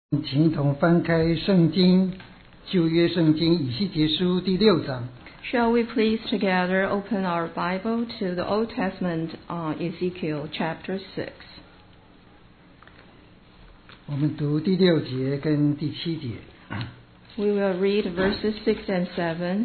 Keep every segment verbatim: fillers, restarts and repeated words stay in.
请一同翻开圣经旧约圣经以西结书第六章。 Shall we please together open our Bible to the Old Testament on Ezekiel chapter six? 我们读第六节跟第七节。 We will read verses six and seven.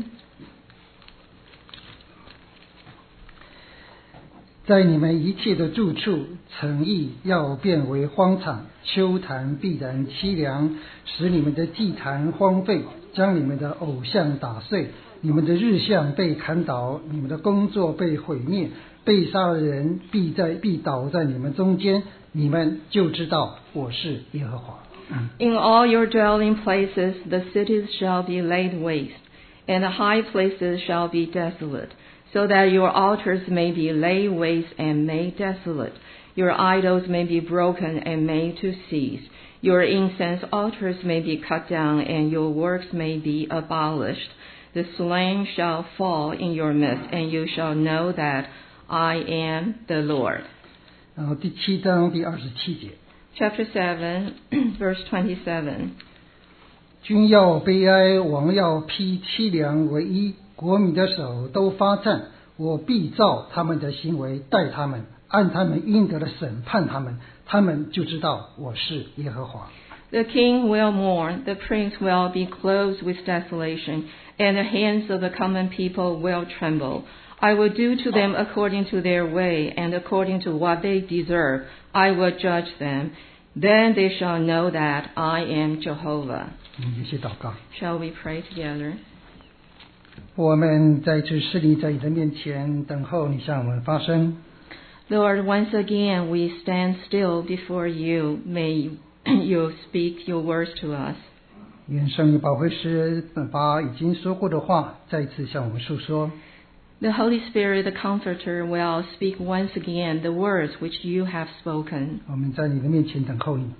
在你们一切的住处，城邑要变为荒场，丘坛必然凄凉，使你们的祭坛荒废，将你们的偶像打碎，你们的日像被砍倒，你们的工作被毁灭，被杀的人必在必倒在你们中间，你们就知道我是耶和华。 In all your dwelling places the cities shall be laid waste, and the high places shall be desolate, so that your altars may be laid waste and made desolate. Your idols may be broken and made to cease. Your incense altars may be cut down, and your works may be abolished. The slain shall fall in your midst, and you shall know that I am the Lord. 然后第七章第二十七节。 Chapter seven, verse twenty-seven. 君要悲哀，王要披凄凉为衣，国民的手都发颤。我必照他们的行为待他们，按他们应得的审判他们，他们就知道我是耶和华。 The king will mourn, the prince will be clothed with desolation, and the hands of the common people will tremble. I will do to them according to their way, and according to what they deserve, I will judge them. Then they shall know that I am Jehovah. 嗯，一起祷告。 Shall we pray together? 我们再次侍立在你的面前，等候你向我们发声。 Lord, once again we stand still before you. May you speak your words to us. 愿圣灵保惠师把已经说过的话再次向我们述说。 The Holy Spirit, the Comforter, will speak once again the words which you have spoken. 我们在你的面前等候你。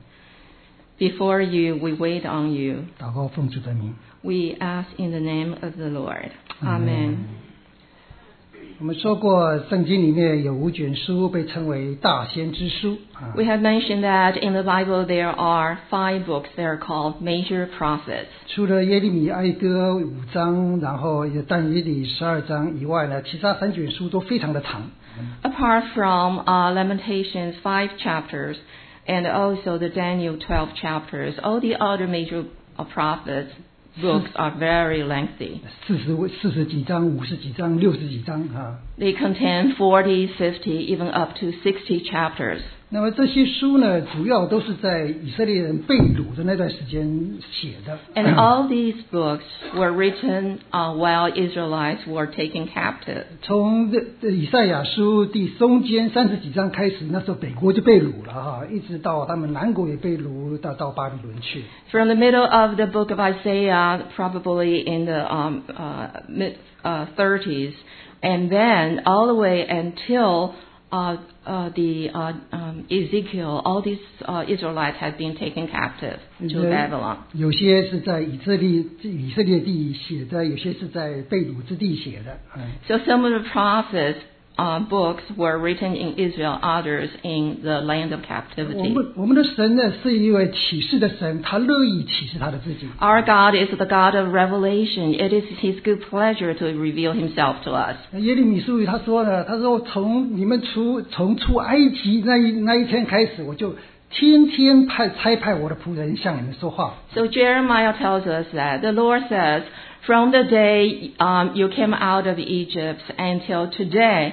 Before you, we wait on you. 祷告奉主的名。 We ask in the name of the Lord. Amen. 我们说过，圣经里面有五卷书被称为大先知书。 We have mentioned that in the Bible there are five books that are called major prophets. 除了耶利米哀歌五章，然后有但以理十二章以外呢，其他三卷书都非常的长。 Apart from uh, Lamentations five chapters and also the Daniel twelve chapters, all the other major uh, prophets books are very lengthy. 四十四十几章、五十几章、六十几章啊。 They contain forty, fifty, even up to sixty chapters. 那么这些书呢，主要都是在以色列人被掳的那段时间写的。 And all these books were written uh, while Israelites were taken captive. 从这以赛亚书第中间三十几章开始，那时候北国就被掳了哈，一直到他们南国也被掳到到巴比伦去。 From the middle of the book of Isaiah, probably in the um, uh, mid uh, thirties, and then all the way until uh, uh, the uh, um, Ezekiel, all these uh, Israelites had been taken captive to Babylon. 有些是在以色列以色列地写的，有些是在被掳之地写的。嗯 So some of the prophets' uh, books were written in Israel, others in the land of 我 captivity. 们我们的神呢是一位启示的神，他乐意启示他的自己。 Our God is the God of revelation. It is His good pleasure to reveal Himself to us. 耶利米书里他说呢，他说从你们出从出埃及那一那一天开始，我就天天派差派我的仆人向你们说话。 So Jeremiah tells us that the Lord says, from the day um, you came out of Egypt until today,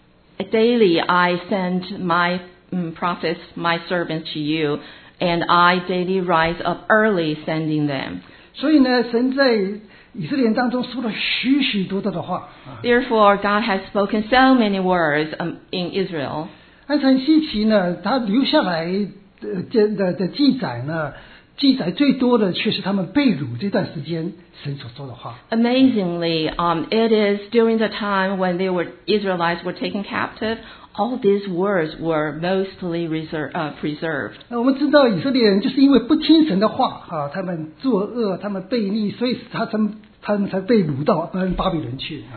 daily I send my um, prophets, my servants to you, and I daily rise up early sending them. 所以呢，神在以色列人当中说了许许多多的话啊。 Therefore, God has spoken so many words um, in Israel. 安产希奇呢，他留下来的这的的记载呢，记载最多的却是他们被掳这段时间神所说的话。 Amazingly, um, it is during the time when they were Israelites were taken captive, all these words were mostly reserve, uh, preserved. 那我们知道以色列人就是因为不听神的话啊，他们作恶，他们悖逆，所以他们他们才被掳到巴比伦去啊。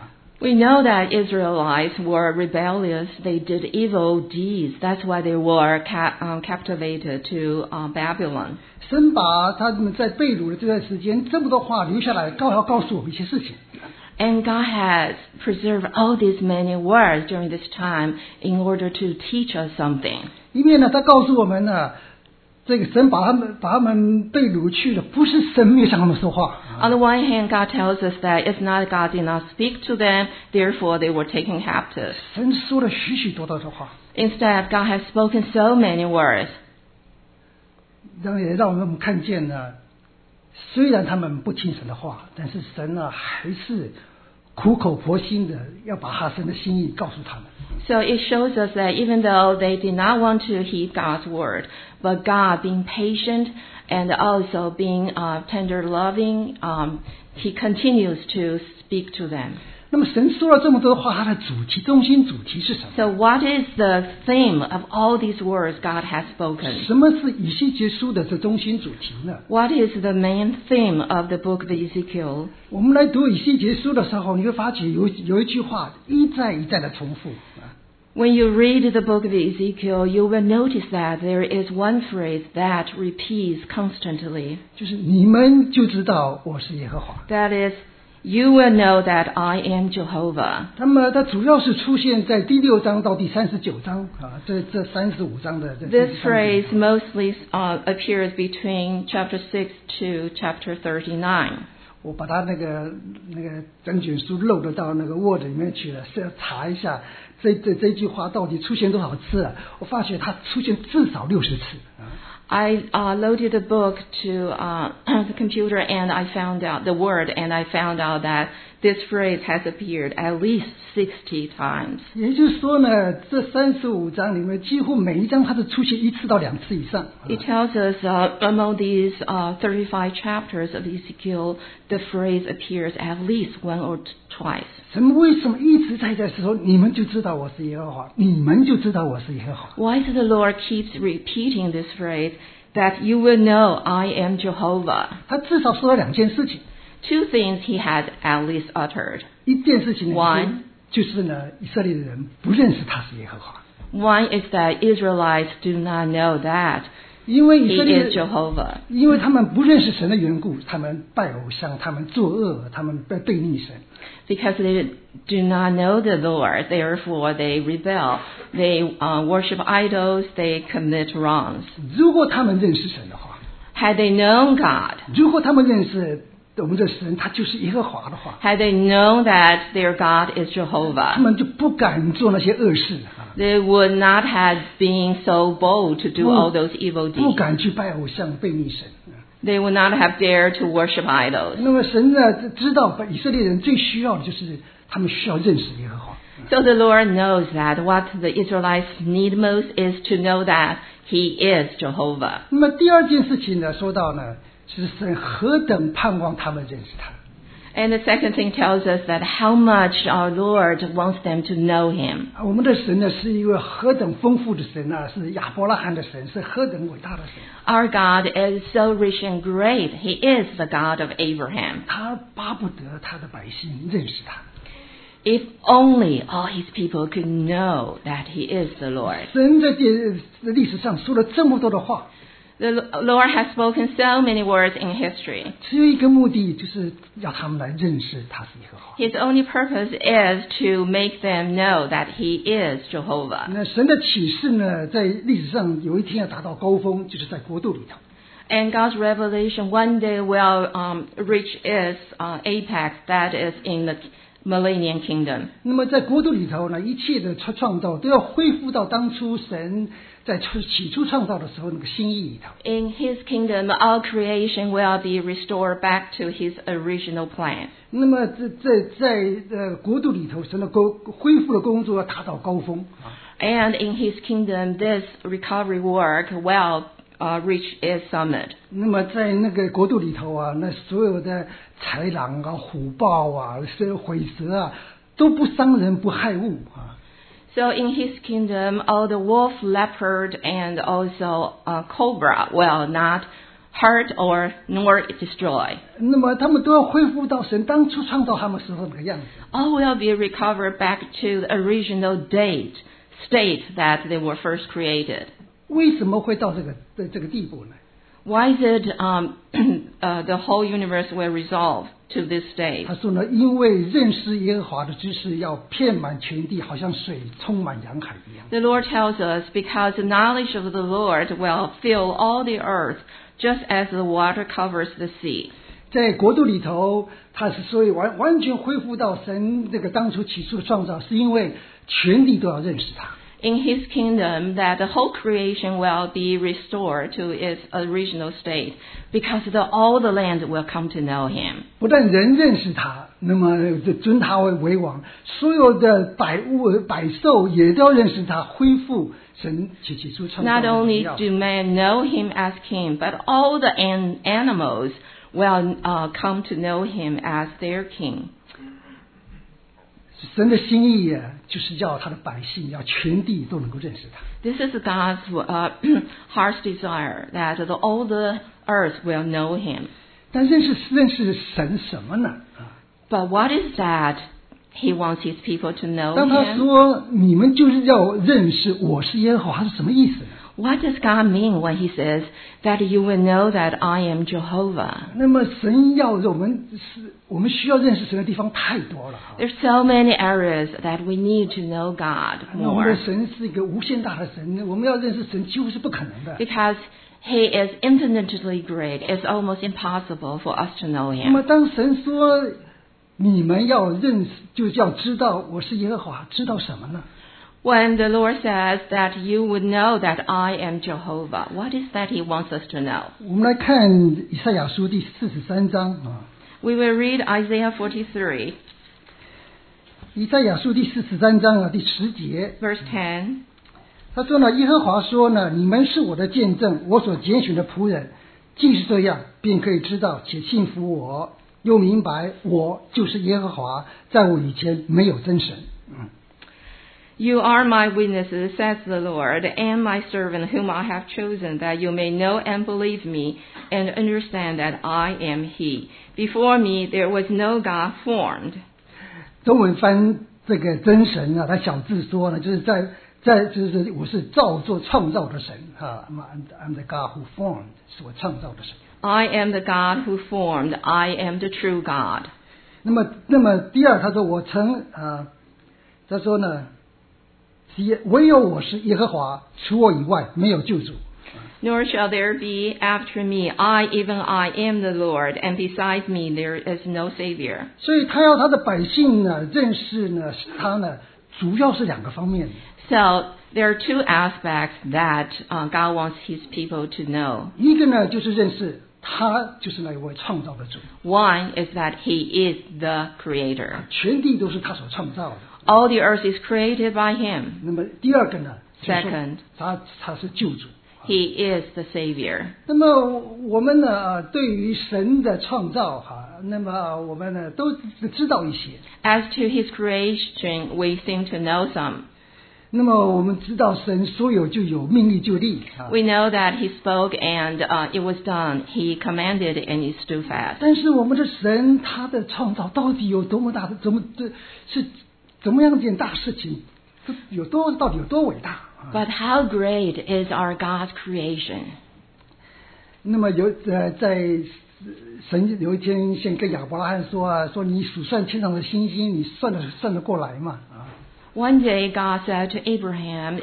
We know that Israelites were rebellious. They did evil deeds. That's why they were ca- um, captivated to uh, Babylon. 神把他们在被掳的这段时间这么多话留下来，告要告诉我们一些事情。 And God has preserved all these many words during this time in order to teach us something. 一面呢，他告诉我们呢，这个神把他们把他们被掳去了，不是神没有向他们说话。 On the one hand, God tells us that it's not God did not speak to them, therefore they were taken captive. 神说了许许多多的话。 Instead, God has spoken so many words. 让也让我们看见呢，虽然他们不听神的话，但是神呢还是苦口婆心的要把他神的心意告诉他们。 So it shows us that even though they did not want to heed God's word, but God being patient and also being uh, tender loving, um, He continues to speak to them. 那么神说了这么多话，它的主题、中心主题是什么？ So what is the theme of all these words God has spoken? 什么是以西结书的这中心主题呢？ What is the main theme of the book of Ezekiel? 我们来读以西结书的时候，你会发觉有有一句话一再一再的重复。 When you read the book of Ezekiel, you will notice that there is one phrase that repeats constantly. 就是你们就知道我是耶和华。 That is, you will know that I am Jehovah. 那么它主要是出现在第六章到第三十九章啊，这这三十五章的这。 This phrase mostly uh, appears between chapter six to chapter thirty-nine. 我把它那个那个整卷书漏得到那个 Word 里面去了，是要查一下这这这句话到底出现多少次了。我发觉它出现至少六十次啊。 I uh, loaded the book to uh, the computer and I found out the word and I found out that this phrase has appeared at least sixty times. 也就是说呢，这三十五章里面几乎每一章它都出现一次到两次以上。 It tells us uh, among these uh, thirty-five chapters of Ezekiel, the phrase appears at least one or twice. 神为什么一直在在说你们就知道我是耶和华，你们就知道我是耶和华？ Why does the Lord keeps repeating this phrase that you will know I am Jehovah? 他至少说了两件事情。 Two things he had at least uttered. 一件事情呢 One 就是呢，以色列的人不认识他是耶和华， One is that Israelites do not know that 因为以 he 色列 is Jehovah. 因为他们不认识神的缘故，他们拜偶像，他们作恶，他们背背逆神。 Because they do not know the Lord, therefore they rebel. They uh, worship idols, they commit wrongs. 如果他们认识神的话， Had they known God, 如果他们认识我们的神，他就是耶和华的话， had they known that their God is 他 Jehovah, 们就不敢做那些恶事啊， they would not have been so bold to do all those evil 不 deeds. 敢去拜偶像，背逆神。 They would not have dared to worship idols. 那么神呢，知道以色列人最需要的就是他们需要认识耶和华。 So the Lord knows that what the Israelites need most is to know that He is Jehovah. 那么第二件事情呢，说到呢，是神何等盼望他们认识他。 And the second thing tells us that how much our Lord wants them to know Him. 我们的神呢，是一位何等丰富的神啊，是亚伯拉罕的神，是何等伟大的神。 Our God is so rich and great. He is the God of Abraham. 他巴不得他的百姓认识他。 If only all His people could know that He is the Lord. 神在这历史上说了这么多的话， The Lord has spoken so many words in history. 只有一个目的，就是要他们来认识他是耶和华。 His only purpose is to make them know that He is Jehovah. 那神的启示呢，在历史上有一天要达到高峰，就是在国度里头。 And God's revelation one day will um, reach its uh, apex, that is in the millennium kingdom. 那么在国度里头呢，一切的创创造都要恢复到当初神在起初创造的时候那个心意里头。 In His kingdom, all creation will be restored back to His original plan. 那么在在在呃国度里头，神的工恢复的工作要达到高峰啊。 And in His kingdom, this recovery work will uh, reach its summit. 那么在那个国度里头啊，那所有的豺狼啊、虎豹啊、是毁蛇啊，都不伤人不害物啊。 So in His kingdom, all the wolf, leopard, and also uh, cobra will not hurt or nor destroy. 那么他们都要恢复到神当初创造他们时候那个样子。 All will be recovered back to the original date, state that they were first created. 为什么会到这个这这个地步呢？ Why is it um, uh, the whole universe will resolve to this state? 他说呢，因为认识耶和华的知识要遍满全地，好像水充满洋海一样。 The Lord tells us, because the knowledge of the Lord will fill all the earth, just as the water covers the sea. 在国度里头，他是所以完完全恢复到神这个当初起初的创造，是因为全地都要认识他。 In His kingdom, that the whole creation will be restored to its original state, because the, all the land will come to know Him. 不但人认识他，那么尊他为为王，所有的百物百兽也都要认识他，恢复神起起初创造 Not 的荣 only 耀。 do men know Him as King, but all the an- animals will uh, come to know Him as their King. 神的心意呀，就是要他的百姓，要全地都能够认识他。 This is God's uh, heart's desire, that the, all the earth will know Him. 但认识认识神什么呢？啊， But what is that He wants His people to know 当他 Him? 说你们就是要认识我是耶和华，是什么意思呢？ What does God mean when He says that you will know that I am Jehovah? 那么神要我们是，我们需要认识神的地方太多了啊。 There's so many areas that we need to know God 那我们 more, 的神是一个无限大的神，我们要认识神几乎是不可能的。 because He is infinitely great. It's almost impossible for us to know 那么 Him. 当神说你们要认识，就是要知道我是耶和华，知道什么呢？ When the Lord says that you would know that I am Jehovah, what is that He wants us to know? 我们来看以赛亚书第四十三章啊， We will read Isaiah forty-three, 以赛亚书第四十三章啊第十节， verse ten. 他说呢，耶和华说呢，你们是我的见证，我所拣选的仆人，既是这样，便可以知道且信服我，又明白我就是耶和华，在我以前没有真神。嗯。 You are my witnesses, says the Lord, and my servant whom I have chosen, that you may know and believe me, and understand that I am He. Before me there was no God formed. 中文翻这个真神啊，他小字说呢，就是在在就是我是造作创造的神啊 ，I'm the God who formed， 是我创造的神。 I am the God who formed. I am the true God. 那么，那么第二，他说我曾啊，他说呢，唯有我是耶和华，除我以外没有救主。 Nor shall there be after me. I, even I, am the Lord, and besides me there is no Savior. 所以他要他的百姓呢认识呢他呢，主要是两个方面。 So there are two aspects that uh, God wants His people to know. 一个呢就是认识他就是那一位创造的主， One is that He is the Creator. 全地都是他所创造的。 All the earth is created by Him. 那么第二个呢，就是说 Second. 他他是救主。 He is the Savior. 那么我们呢，呃对于神的创造哈，那么我们呢都知道一些。 As to His creation, we seem to know some. 那么我们知道神说有就有，命立就立啊。 We know that He spoke and uh, it was done. He commanded and it stood fast. 但是我们的神他的创造到底有多么大的，怎么这是怎么样一件大事情？这有多到底有多伟大？ But how great is our God's creation? 那么有呃，在神有一天先跟亚伯拉罕说啊，说你数算天上的星星，你算得算得过来吗？啊， One day God said to Abraham,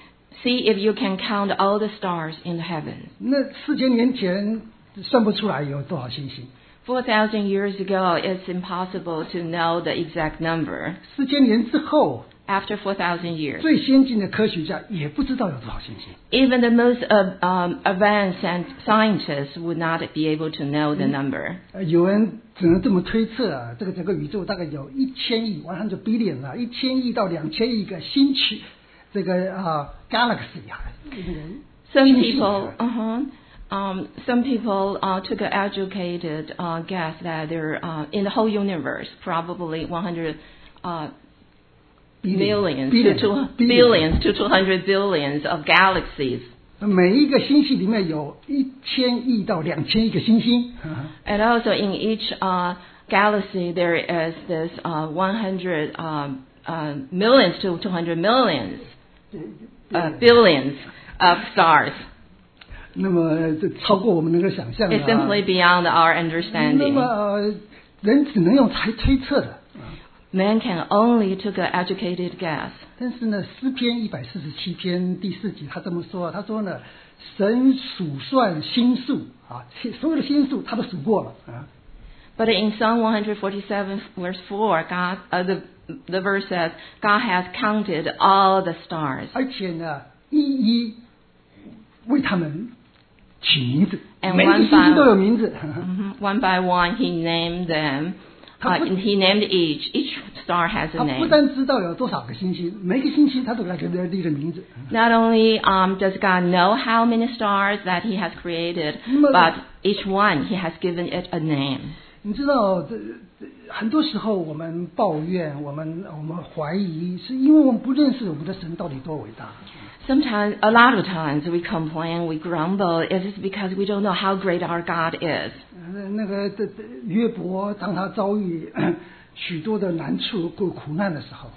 see if you can count all the stars in the heavens. 那四千年前算不出来有多少星星， Four thousand years ago, it's impossible to know the exact number. 四千年之后， After four thousand years, 最先进的科学家也不知道有多少星星。 even the most uh, um, advanced and scientists would not be able to know the number. 呃，有人只能这么推测啊，这个整个宇宙大概有一千亿 one hundred billion 啊，一千亿到两千亿个星区，这个啊 galaxy 啊，这个 Some 星系 people, uh-huh, um, some people uh, took an educated uh, guess that there, uh, in the whole universe, probably one hundred uh, millions to two billions to two hundred billions of galaxies. 每一个星系里面有一千亿到两千亿个星星。 And also in each uh, galaxy there is this uh, one hundred um, uh, millions to two hundred millions, uh, billions of stars. 那么这超过我们能够想象的、啊。 It's simply beyond our 那 understanding. 么、呃、人只能用猜推测的。 Man can only take an educated guess. 但是呢，诗篇一百四十七篇第四节他这么说，他说呢，神数算星数啊，所有的星数他都数过了啊。 But in Psalm one forty-seven verse four, God, uh, the the verse says, God has counted all the stars. 而且呢，一一为他们取名字， And 每一个 one 星星 by 都有名字。 Mhm. One by one, He named them. Uh, he named each. Each star has 他 a 不 name. 但知道有多少个星星，每个星星他都给他给他立了名字。 Not only um, does God know how many stars that He has created, 那么 but each one He has given it a name. 你知道，这这很多时候我们抱怨，我们我们怀疑，是因为我们不认识我们的神到底多伟大。 Sometimes, a lot of times, we complain, we grumble. It is because we don't know how great our God is. 呃那个这这约伯，当他遭遇许多的难处、过苦难的时候，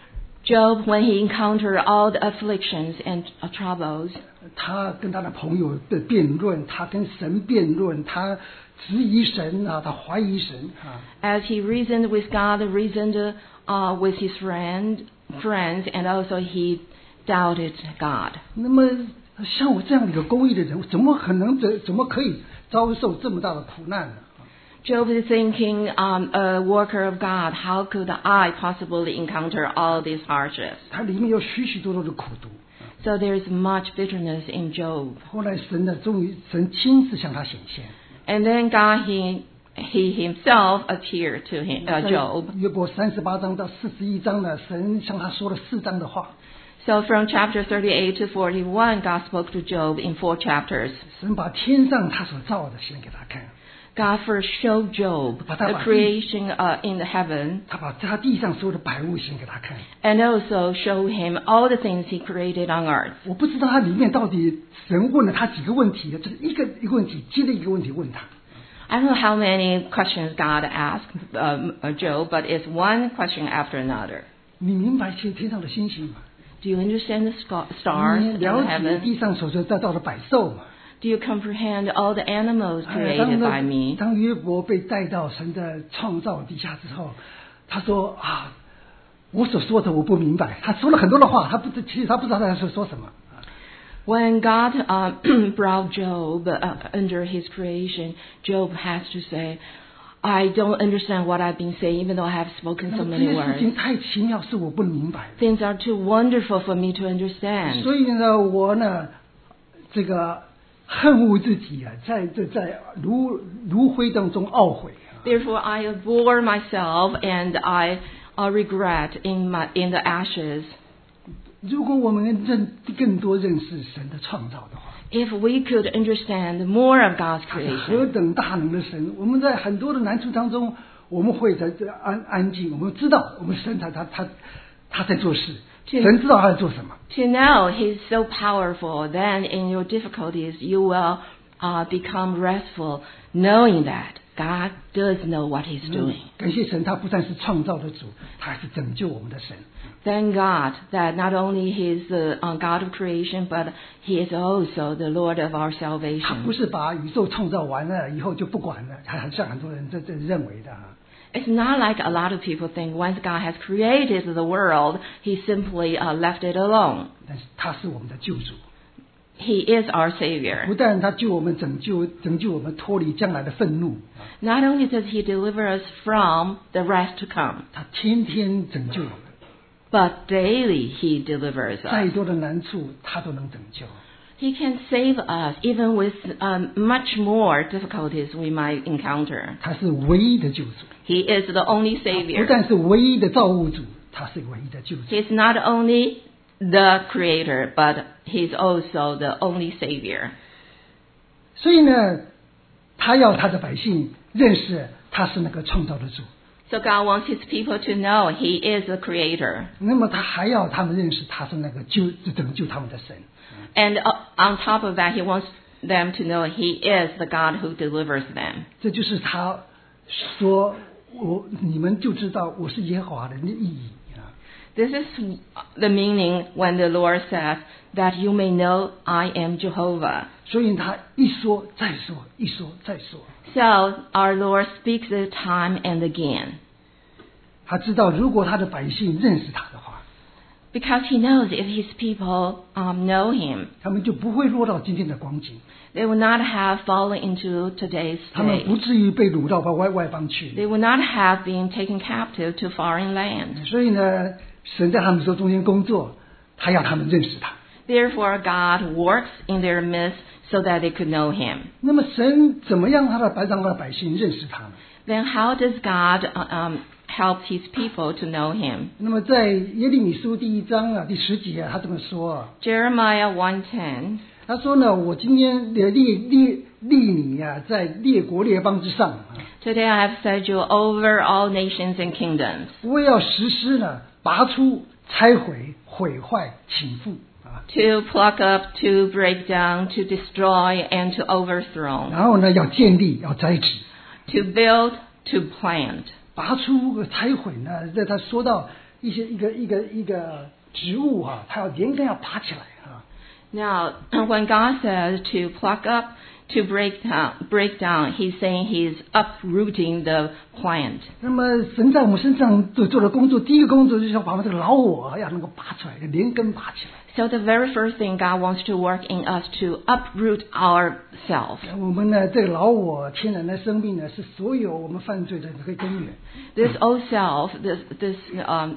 Job, when he encountered all the afflictions and uh, troubles, 他跟他的朋友的辩论，他跟神辩论，他质疑神啊，他怀疑神啊。 as he reasoned with God, reasoned uh, with his friend, friends, and also he doubted God. 那么像我这样的一个公义的人，怎么可能怎怎么可以遭受这么大的苦难呢？ Job is thinking, um, a worker of God, how could I possibly encounter all these hardships? 他里面有许许多多的苦毒。 So there's much bitterness in Job. 后来神呢，终于神亲自向他显现。 And then God, he, he himself appeared to him, uh, 在 Job. 约伯三十八章到四十一章呢，神向他说了四章的话。 So from chapter thirty-eight to forty-one, God spoke to Job in four chapters. 神把天上他所造的显给他看， God first showed Job the creation uh, in the heaven, 他把他地上所有的百物显给他看。 and also showed him all the things he created on earth. 我不知道他里面到底神问了他几个问题，就是一个一个问题接着一个问题问他。 I don't know how many questions God asked um, uh, Job, but it's one question after another. 你明白天天上的星星吗？ Do you understand the sc- stars 你 in 了解 heaven? 地上所造到的百兽吗？ Do you comprehend all the animals 哎 created 当 by me? 当约伯被带到神的创造底下之后，他说啊，我所说的我不明白。他说了很多的话，他不知其实他不知道他在说什么。 When God uh, brought Job uh, under his creation, Job has to say, I don't understand what I've been saying, even though I have spoken 那 so 么这 many 些事 words. 情太奇妙，是我不能明白的。 Things are too wonderful for me to understand. 所以呢，我呢，这个恨恶自己啊，在在在炉炉灰当中懊悔。 Therefore, I abhor myself and I uh, regret in my in the ashes. 如果我们认更多认识神的创造的话， If we could understand more of God's 他是何 creation, 等大能的神！我们在很多的难处当中，我们会在这安安静，我们知道我们神他他他他在做事， 是神知道他在做什么。 to know He's so powerful, then in your difficulties you will uh, become restful, knowing that God does know what He's doing. 感谢神，他不但是创造的主，他还是拯救我们的神。 Thank God that not only He is the uh, God of creation, but He is also the Lord of our 他不 salvation. 是把宇宙创造完了以后就不管了，还像很多人这这认为的啊。 It's not like a lot of people think once God has created the world, He simply uh, left it alone. 但是他是我们的救主， He is our 不 Savior. 但他救我们拯救拯救我们脱离将来的愤怒， Not only does He deliver us from the wrath to come, 他天天拯救我们， but daily He delivers 再 us. 多的难处他都能拯救。 He can save us even with um, much more difficulties we might encounter. 他是唯一的救主， He is the only 不 Savior. 但是唯一的造物主，他是唯一的救主。 He's not only the Creator, but He's also the only Savior. 所以呢，他要他的百姓认识他是那个创造的主。 So God wants His people to know He is the Creator. 那么他还要他们认识他是那个救拯救他们的神。 And uh, on top of that, He wants them to know He is the God who delivers them. 这就是他说我你们就知道我是耶和华的意义啊。 This is the meaning when the Lord says that you may know I am Jehovah. 所以他一说再说，一说再说。 So our Lord speaks it time and again. 他知道如果他的百姓认识他的话， Because He knows if His people um, know Him, 他们就不会落到今天的光景， they will not have fallen into today's 他们不 state. 至于被掳到外外邦去。 They will not have been taken captive to foreign land. 所以呢，神在他们手中间工作，他要他们认识他。 Therefore, God works in their midst so that they could know Him. 那么神怎么样他的百让他的百姓认识他呢？ Then how does God uh, um, help His people to know Him? 那么在耶利米书第一章啊第十节啊，他这么说啊， Jeremiah one ten. 他说呢，我今天列列列立你啊，在列国列邦之上啊， Today I have set you over all nations and kingdoms, 我也要实施呢，拔出、拆毁、毁坏、倾覆啊， to pluck up, to break down, to destroy, and to overthrow, 然后呢，要建立，要栽植。 to build, to plant. 拔出和拆毁呢，在他说到一些一个一个一个植物啊，它要连根要拔起来啊。 Now, when God says to pluck up, to break down, break down, He's saying He's uprooting the plant. 那么神在我们身上做做的工作，第一个工作就是要把我们这个老我要能够拔出来，连根拔起来。 So the very first thing God wants to work in us to uproot ourselves. 我们呢，这个老我天然的生命呢，是所有我们犯罪的这个根源。 This old self, this this um,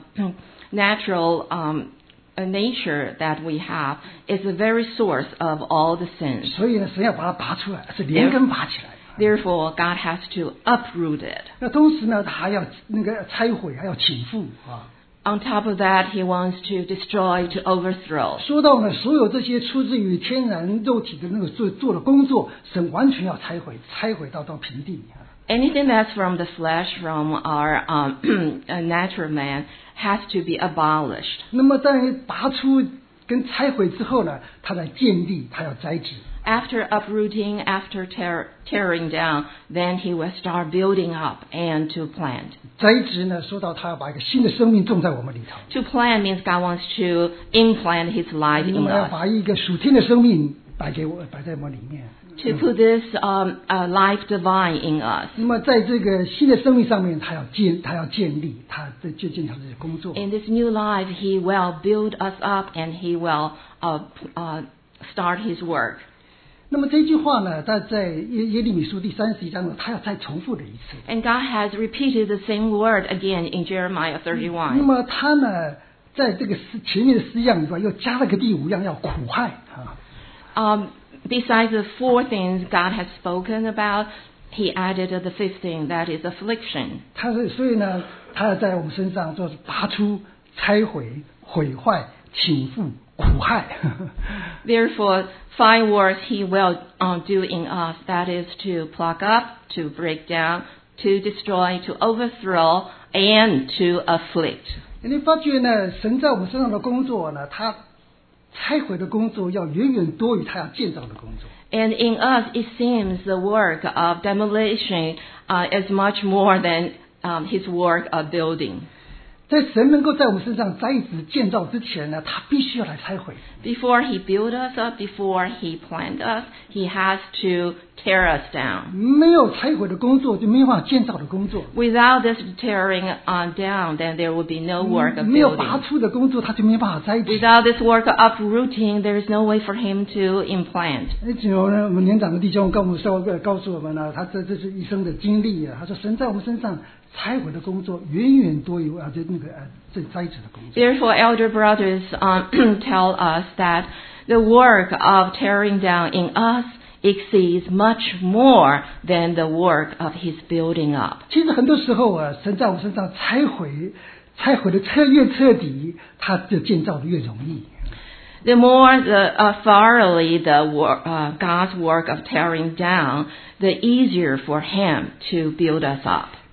natural um, uh, nature that we have, is the very source of all the sins. 所以呢，神要把它拔出来，是连根拔起来。 Therefore, God has to uproot it. 那同时呢，他还要那个拆毁，还要倾覆啊。 On top of that, He wants to destroy, to overthrow. 说到呢，所有这些出自于天然肉体的那个做做的工作，神完全要拆毁，拆毁到到平地啊。 Anything that's from the flesh, from our um, natural man, has to be abolished. 那么在拔出跟拆毁之后呢，他来建立，他要栽植。 After uprooting, after tear, tearing down, then He will start building up and to plant. 栽植呢，说到他要把一个新的生命种在我们里头， To plant means God wants to implant His life 那 in 么要 us. 把一个属天的生命摆给我，摆在我们里面。 To put this um, uh, life divine in us. 那么在这个新的生命上面，他要建，他要建立，他在就建他的工作。 In this new life, He will build us up and He will uh, uh, start His work. 那么这句话呢，他在耶耶利米书第三十一章呢，他要再重复的一次。 And God has repeated the same word again in Jeremiah 那 thirty-one. 么他呢，在这个四前面的四样以外，又加了个第五样，要苦害啊。 Um, besides the four things God has spoken about, He added the fifth thing, that is affliction. 他是所以呢，他要在我们身上就是拔出、拆毁、毁坏、倾覆、苦害。 Therefore, five words He will um, do in us, that is to pluck up, to break down, to destroy, to overthrow, and to afflict. 你发觉呢，神在我们身上的工作呢，他拆毁的工作要远远多于他要建造的工作。 And in us, it seems the work of demolition uh, is much more than um, His work of building. 在神能够在我们身上栽植建造之前呢，他必须要来拆毁。 Before He built us up, before He planted us, He has to tear us down. 没有拆毁的工作，就没有办法建造的工作。 Without this tearing on down, then there would be no work of 没有拔 building. 出的工作，他就没有办法栽植。 Without this work of uprooting, there is no way for Him to implant. 那只有呢，我们年长的弟兄告诉说告诉我们呢，他这这是一生的经历啊。他说，神在我们身上拆毁的工作远远多于啊这那个呃这栽植的工作。 Therefore, elder brothers um, tell us that the work of tearing down in us exceeds much more than the work of His building up. 其实很多时候啊，神在我们身上拆毁，拆毁的彻越彻底，他的建造的越容易。 The more the uh, thoroughly the wor- uh, God's work of tearing down, the easier for Him to build us up.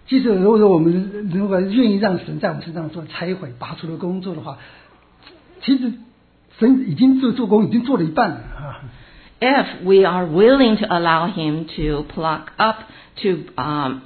其实如果说我们如果愿意让神在我们身上做拆毁拔除的工作的话，其实神已经做做工已经做了一半了啊。 If we are willing to allow Him to pluck up, to um,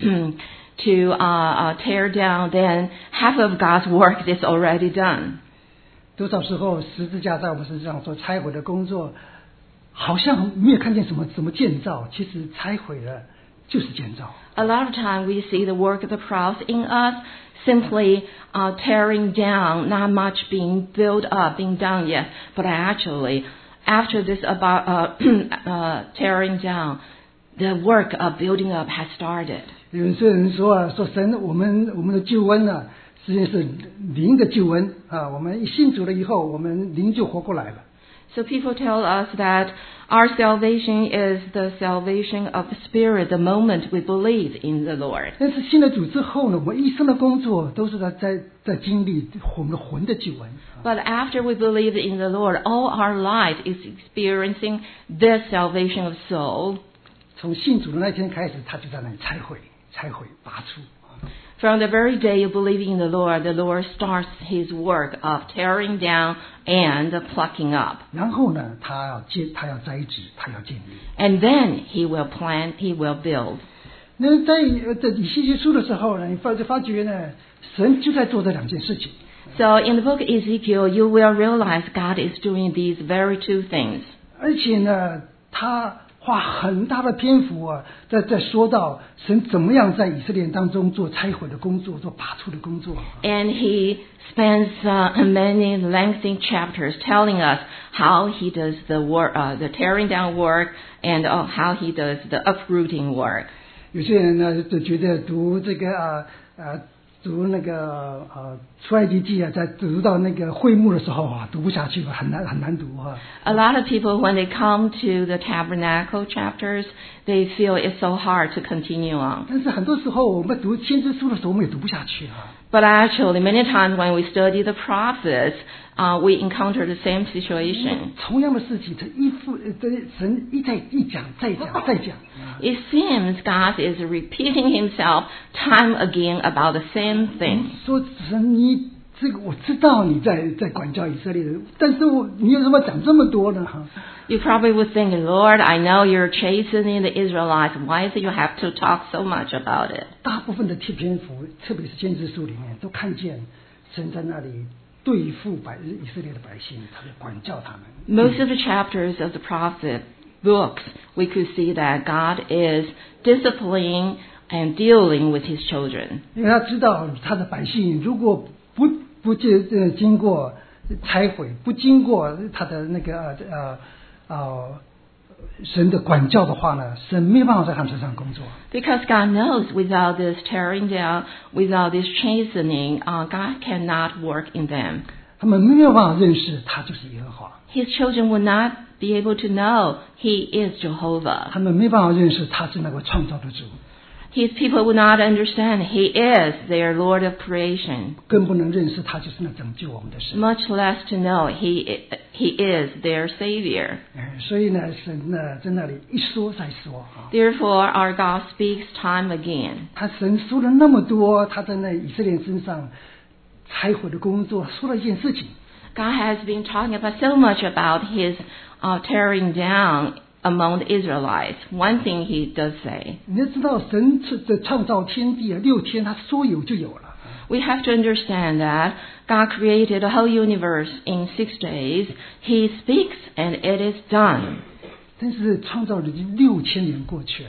to uh, uh, tear down, then half of God's work is already done. 多少时候十字架在我们身上做拆毁的工作，好像没有看见什么什么建造，其实拆毁了就是建造。 A lot of time we see the work of the cross in us, simply uh, tearing down, not much being built up, being done yet, but actually, after this about uh, uh, tearing down, the work of building up has started. 有些人说啊，说神，我们我们的救恩呢、啊，实际上是灵的救恩啊，我们一信主了以后，我们灵就活过来了。 So people tell us that our salvation is the salvation of the Spirit the moment we believe in the Lord. 但是信了主之后呢，我们一生的工作都是在在在经历我们的魂的救恩。 But after we believe in the Lord, all our life is experiencing this salvation of soul. 从信主的那天开始，他就在那里拆毁、拆毁、拔出。 From the very day you believe in the Lord, the Lord starts His work of tearing down and plucking up. 然后呢，他要建，他要栽植，他要建立。 And then He will plant, He will build. 那在在以西结书的时候呢，你发就发觉呢，神就在做这两件事情。 So in the book of Ezekiel, you will realize God is doing these very two things. 而且呢，他花很大的篇幅啊，在在说到神怎么样在以色列当中做拆毁的工作，做拔出的工作。 And he spends uh, many lengthy chapters telling us how he does the work, uh, the tearing down work, and uh, how he does the uprooting work. 有些人呢就觉得读这个啊啊读那个呃出埃及记啊，在读到那个会幕的时候啊，读不下去了，很难很难读啊。 A lot of people, when they come to the tabernacle chapters, they feel it's so hard to continue on. 但是很多时候我们读先知书的时候，我们也读不下去啊。 But actually, many times when we study the prophets, uh, we encounter the same situation. 同样的事情，他一复这神一再一讲再讲再讲。 It seems God is repeating Himself time again about the same thing. 说神，你这个我知道你在在管教以色列人，但是我你为什么讲这么多呢？哈。 You probably would think, Lord, I know you're chastening the Israelites. Why do you have to talk so much about it? 大部分的篇幅，特别是先知书里面，都看见神在那里对付百以色列的百姓，他在管教他们。 Most of the chapters of the prophet books, we could see that God is disciplining and dealing with His children. 因为他知道他的百姓如果不不经呃经过拆毁，不经过他的那个呃呃呃神的管教的话呢，神没有办法在他们身上工作。 Because God knows without this tearing down, without this chastening, uh, God cannot work in them. 他们没有办法认识他就是耶和华。 His children will not be able to know He is Jehovah. 他们没办法认识他是那个创造的主。 His people will not understand He is their Lord of creation. 更不能认识他就是那拯救我们的神。 Much less to know He He is their Savior. 所以呢，神呢在那里一说再说。 Therefore, our God speaks time again. 他神说了那么多，他在那以色列身上拆毁的工作，说了一件事情。 God has been talking about so much about His uh, tearing down among the Israelites. One thing He does say. 你要知道，神的创造天地啊，六天他说有就有了。 We have to understand that God created the whole universe in six days. He speaks and it is done. 但是创造了已经六千年过去了。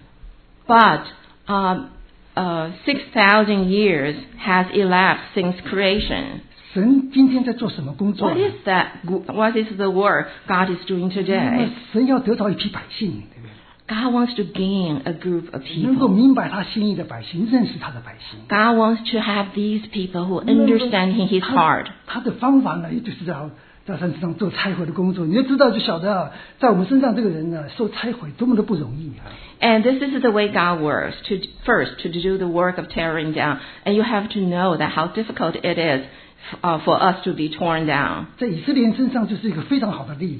But um, uh, six thousand years has elapsed since creation. 神今天在做什么工作 What is that? What is the work God is doing today? 神要得到一批百姓，对不对？ God wants to gain a group of 能够 people. 明白他心意的百姓，认识他的百姓。 God wants to have these people who understand His heart. 他的方法呢，也就是要在身上做拆毁的工作。你要知道，就晓得啊，在我们身上这个人呢，受拆毁多么的不容易啊！ And this is the way God works. To first to do the work of tearing down, and you have to know that how difficult it is uh, for us to be torn down. 在以色列人身上就是一个非常好的例子。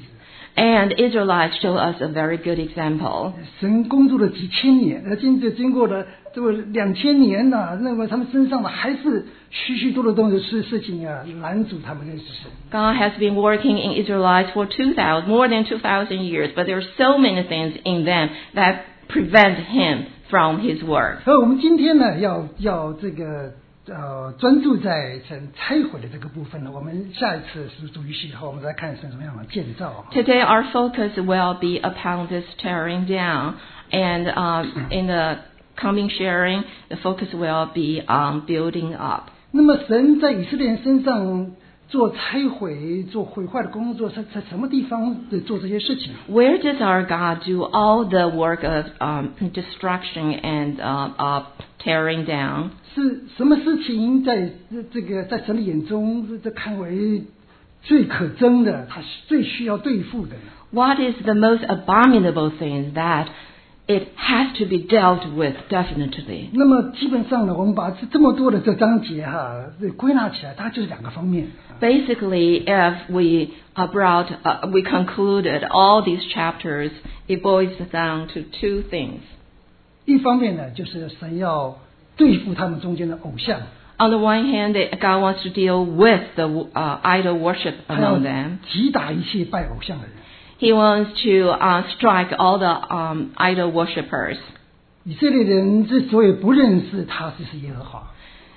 And Israelites show us a very good example. 神工作了几千年，呃，经经过了这个两千年呐、啊，那么他们身上呢还是许许多多东西事事情啊，拦阻他们认识神。 God has been working in Israelites for two thousand, more than two thousand years, but there are so many things in them that prevent him from his work. 而我们今天呢，要要这个呃专注在神拆毁的这个部分呢，我们下一次是主日以后，我们再看神怎么样的建造。 Today our focus will be upon this tearing down, and um, in the coming sharing, the focus will be on building up. 那么神在以色列人身上做拆毁、做毁坏的工作，在在什么地方做这些事情？ Where does our God do all the work of um, destruction and uh, of tearing down? 是什么事情在这个在神的眼中，这看为最可憎的，他最需要对付的呢？ What is the most abominable thing that it has to be dealt with definitely? 那么基本上呢，我们把这这么多的这章节哈，归纳起来，它就是两个方面。 Basically, if we uh, brought, uh, we concluded all these chapters, it boils down to two things. 一方面呢，就是神要对付他们中间的偶像。 On the one hand, God wants to deal with the uh, idol worship 他要 among them. 击打一切拜偶像的人。 He wants to uh, strike all the um, idol worshippers. 以色列人之所以不认识他就是耶和华，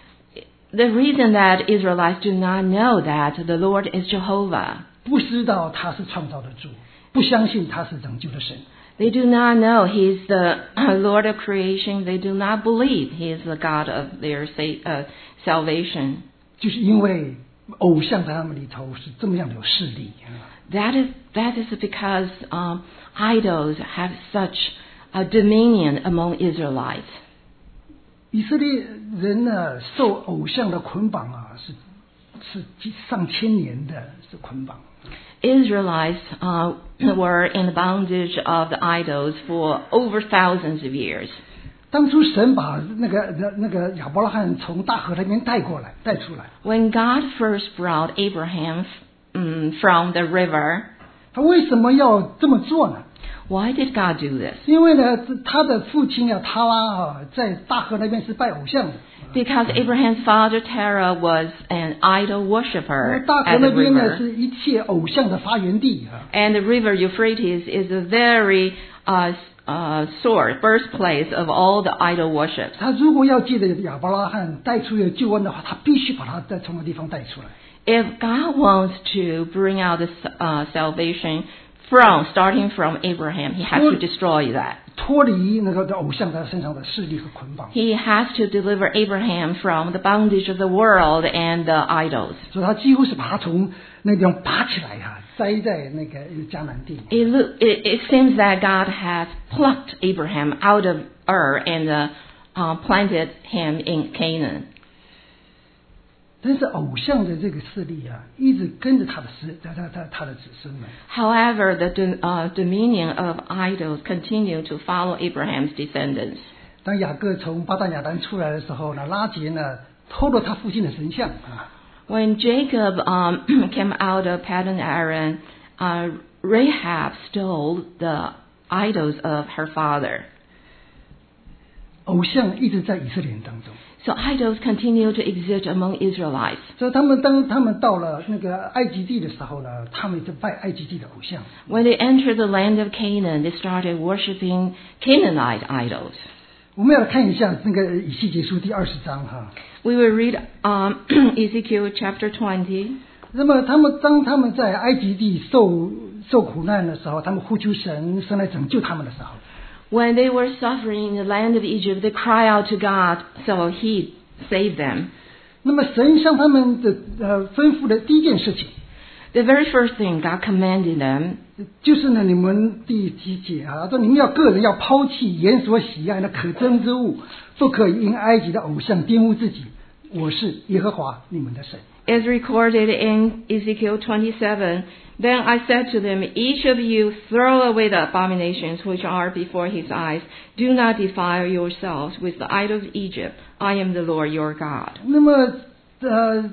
The reason that Israelites do not know that the Lord is Jehovah, 不知道他是创造的主，不相信他是拯救的神。 they do not know He is the Lord of creation. They do not believe He is the God of their sa- uh, salvation. 就是因为偶像在他们里头是这么样的有势力。 That is that is because um, idols have such a dominion among Israelites. 以色列人呢，受偶像的捆绑啊，是是上千年的是捆绑。 Israelites uh, were in the bondage of the idols for over thousands of years. 当初神把那个那那个亚伯拉罕从大河那边带过来，带出来， When God first brought Abraham um, from the river, 他为什么要这么做呢？ why did God do this? 因为呢，他的父亲啊，他拉啊，在大河那边是拜偶像的。 Because Abraham's father Terah was an idol worshiper 大河 at 那 the 边呢 river. 是一切偶像的发源地啊。 And the river Euphrates is a very uh, uh, source, birthplace of all the idol worship. 他如果要借着亚伯拉罕带出有救恩的话，他必须把他再从那地方带出来。 If God wants to bring out this uh, salvation from, starting from Abraham, He has to destroy that. 脱离那个偶像在他身上的势力和捆绑， He has to deliver Abraham from the bondage of the world and the idols. 所以他几乎是把他从那个地方拔起来哈、啊，栽在那个迦南地。 It, look, it, it seems that God has plucked Abraham out of Ur and uh, uh, planted him in Canaan. 但是偶像的这个势力啊，一直跟着他的子，他他他他的子孙们。 However, the dom- uh, dominion of idols continue to follow Abraham's descendants. 当雅各从巴旦亚兰出来的时候呢，拉结呢偷了他父亲的神像啊， When Jacob um, came out of Paddan Aram, uh, Rahab stole the idols of her father. 偶像一直在以色列人当中。 So idols continue to exist among Israelites. 所以他们当他们到了那个埃及地的时候呢，他们就拜埃及地的偶像。 When they entered the land of Canaan, they started worshiping Canaanite idols. 我们要来看一下那个以西结书第二十章哈。 We will read um, Ezekiel chapter twenty. 那么他们当他们在埃及地受受苦难的时候，他们呼求神，神来拯救他们的时候， When they were suffering in the land of Egypt, they cry out to God, so He saved them. 那么神向他们的呃吩咐的第一件事情， The very first thing God commanded them 就是呢，你们第几节啊，说你们要个人要抛弃眼所喜爱的可憎之物，不可以因埃及的偶像玷污自己。我是耶和华你们的神。 is recorded in Ezekiel twenty-seven. Then I said to them, each of you throw away the abominations which are before his eyes. Do not defile yourselves with the idols of Egypt. I am the Lord your God. 那么呃，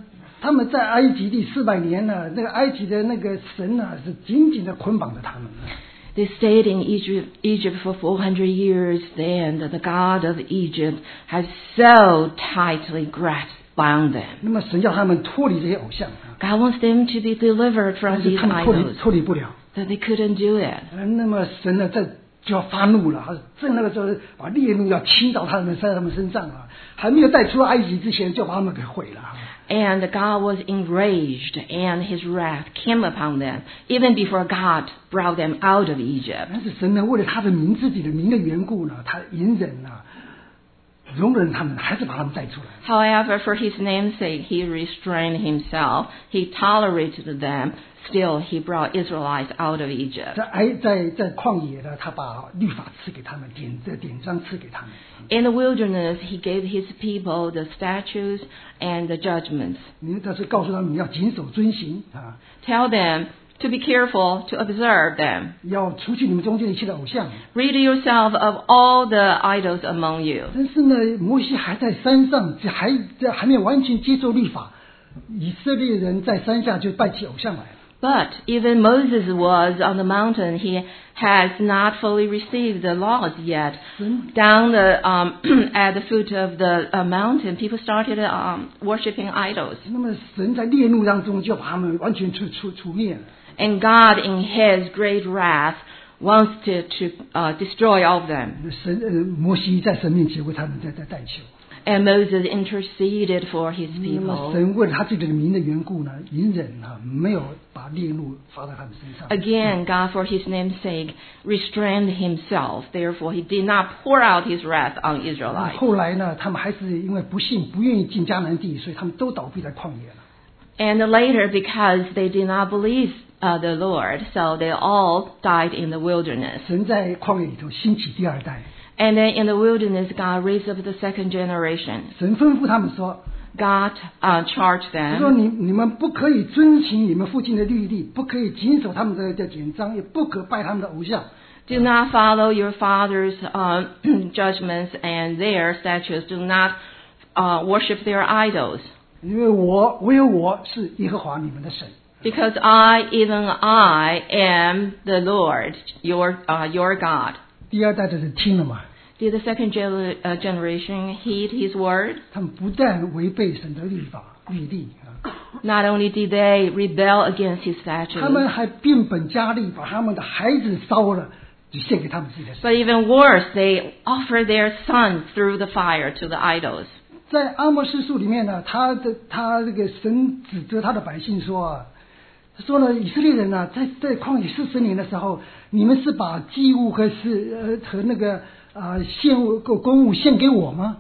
他们在埃及地四百年了，那个埃及的那个神啊，是紧紧的捆绑着他们。 They stayed in Egypt, Egypt for four hundred years, and the God of Egypt has so tightly grasped bound them. 那么神要他们脱离这些偶像啊， God wants them to be delivered 但 from 是 these 他们脱离 idols, 脱离不了。 but they couldn't do it. 呃那么神呢，在就要发怒了，啊正那个时候把烈怒要倾倒他们，在他们身上啊，还没有带出埃及之前，就把他们给毁了啊。 And God was enraged, and his wrath came upon them, even before God brought them out of Egypt. 但是神呢，为了他的名自己的名的缘故呢，他隐忍啊，容忍他们，还是把他们带出来。 However, for his name's sake, he restrained himself. He tolerated them. Still, he brought Israelites out of Egypt. 在埃在在旷野呢，他把律法赐给他们，典这典章赐给他们。 In the wilderness, he gave his people the statutes and the judgments. 你但是告诉他们，你要谨守遵行啊， Tell them to be careful to observe them. 要除去你们中间一切的偶像。 Rid yourself of all the idols among you. 但是呢，摩西还在山上，还这还没有完全接受律法，以色列人在山下就拜起偶像来了。 But even Moses was on the mountain. He has not fully received the laws yet. Down the um, at the foot of the uh, mountain, people started um, worshiping idols. 那么神在烈怒当中就把他们完全除除除灭了。 And God, in His great wrath, wants to to uh, destroy all of them. 神呃，摩西在神面前为他们在在代求。 And Moses interceded for his 那么 people. 神为了他自己的名的缘故呢，隐忍啊，没有把烈怒发在他们身上。 Again, God, for His name's sake, restrained Himself. Therefore, He did not pour out His wrath on Israelites. 后来呢，他们还是因为不信，不愿意进迦南地，所以他们都倒闭在旷野了。 And later, because they did not believe uh, the Lord, so they all died in the wilderness. 神在旷野里头兴起第二代， And then in the wilderness, God raised up the second generation. 神吩咐他们说， God uh, charged 他说 them. 你你们不可以遵行你们父亲的律例，不可以谨守他们的的典章，也不可拜他们的偶像。 Do not follow your father's uh, judgments and their statutes. Do not uh, worship their idols. 因为我唯有我是耶和华你们的神。 Because I, even I, am the Lord, your uh, your God. 第二代的人听了嘛， Did the second gener- uh, generation heed His word? 他们不但违背神的律法律例啊， Not only did they rebel against His 他 statutes, 们还变本加厉，把他们的孩子烧了，就献给他们自己的神。 but even worse, they offered their sons through the fire to the idols. 在阿摩司书里面呢，他的他这个神指责他的百姓说啊，他说呢，以色列人呢、啊，在在旷野四十年的时候，你们是把祭物和是呃和那个啊、呃、献物公物献给我吗？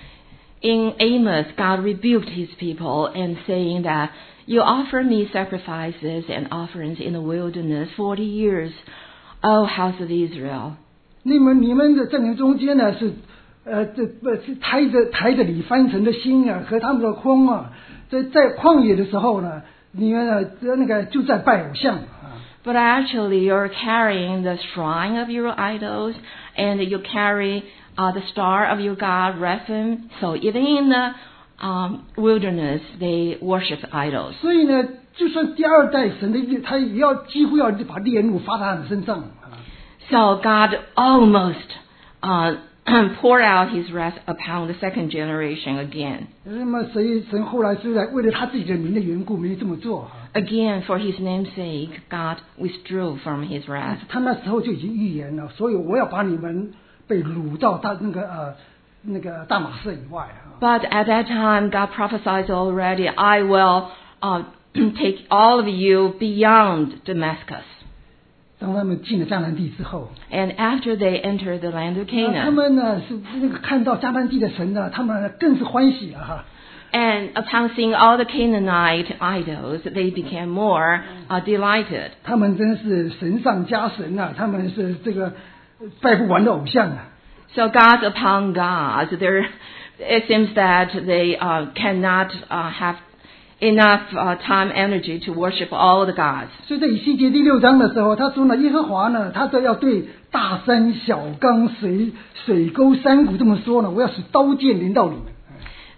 In Amos, God rebuked His people and saying that you offer me sacrifices and offerings in the wilderness forty years, O house of Israel. 你们你们的在你们中间呢是呃这不是抬着抬着李翻成的心啊和他们的弓啊，在在旷野的时候呢，你们呢那个就在拜偶像啊。 But actually, you're carrying the shrine of your idols, and you carry uh, the star of your god, Rephaim. So even in the um, wilderness, they worship idols. 所以呢，就算第二代神的烈，他也要几乎要把烈怒发在他们身上啊。 So God almost uh, poured out His wrath upon the second generation again. 那么神神后来虽然为了他自己的名的缘故没这么做啊， Again, for His name's sake, God withdrew from His 但 wrath. 是他那时候就已经预言了，所以我要把你们被掳到大那个呃那个大马士以外啊。 But at that time, God prophesied already, I will uh, take all of you beyond Damascus. 当他们进了迦南地之后， And after they entered the land of 他 Canaan, 们呢是那个看到迦南地的神呢，他们更是欢喜啊哈。 and upon seeing all the Canaanite idols, they became more uh, delighted. 他们真是神上加神啊，他们是这个拜不完的偶像啊。 So gods upon gods, there, it seems that they uh, cannot uh, have enough uh, time, energy to worship all the gods. 所以在以西结第六章的时候，他说呢，耶和华呢，他这要对大山、小冈、水水沟、山谷这么说呢，我要使刀剑临到你们。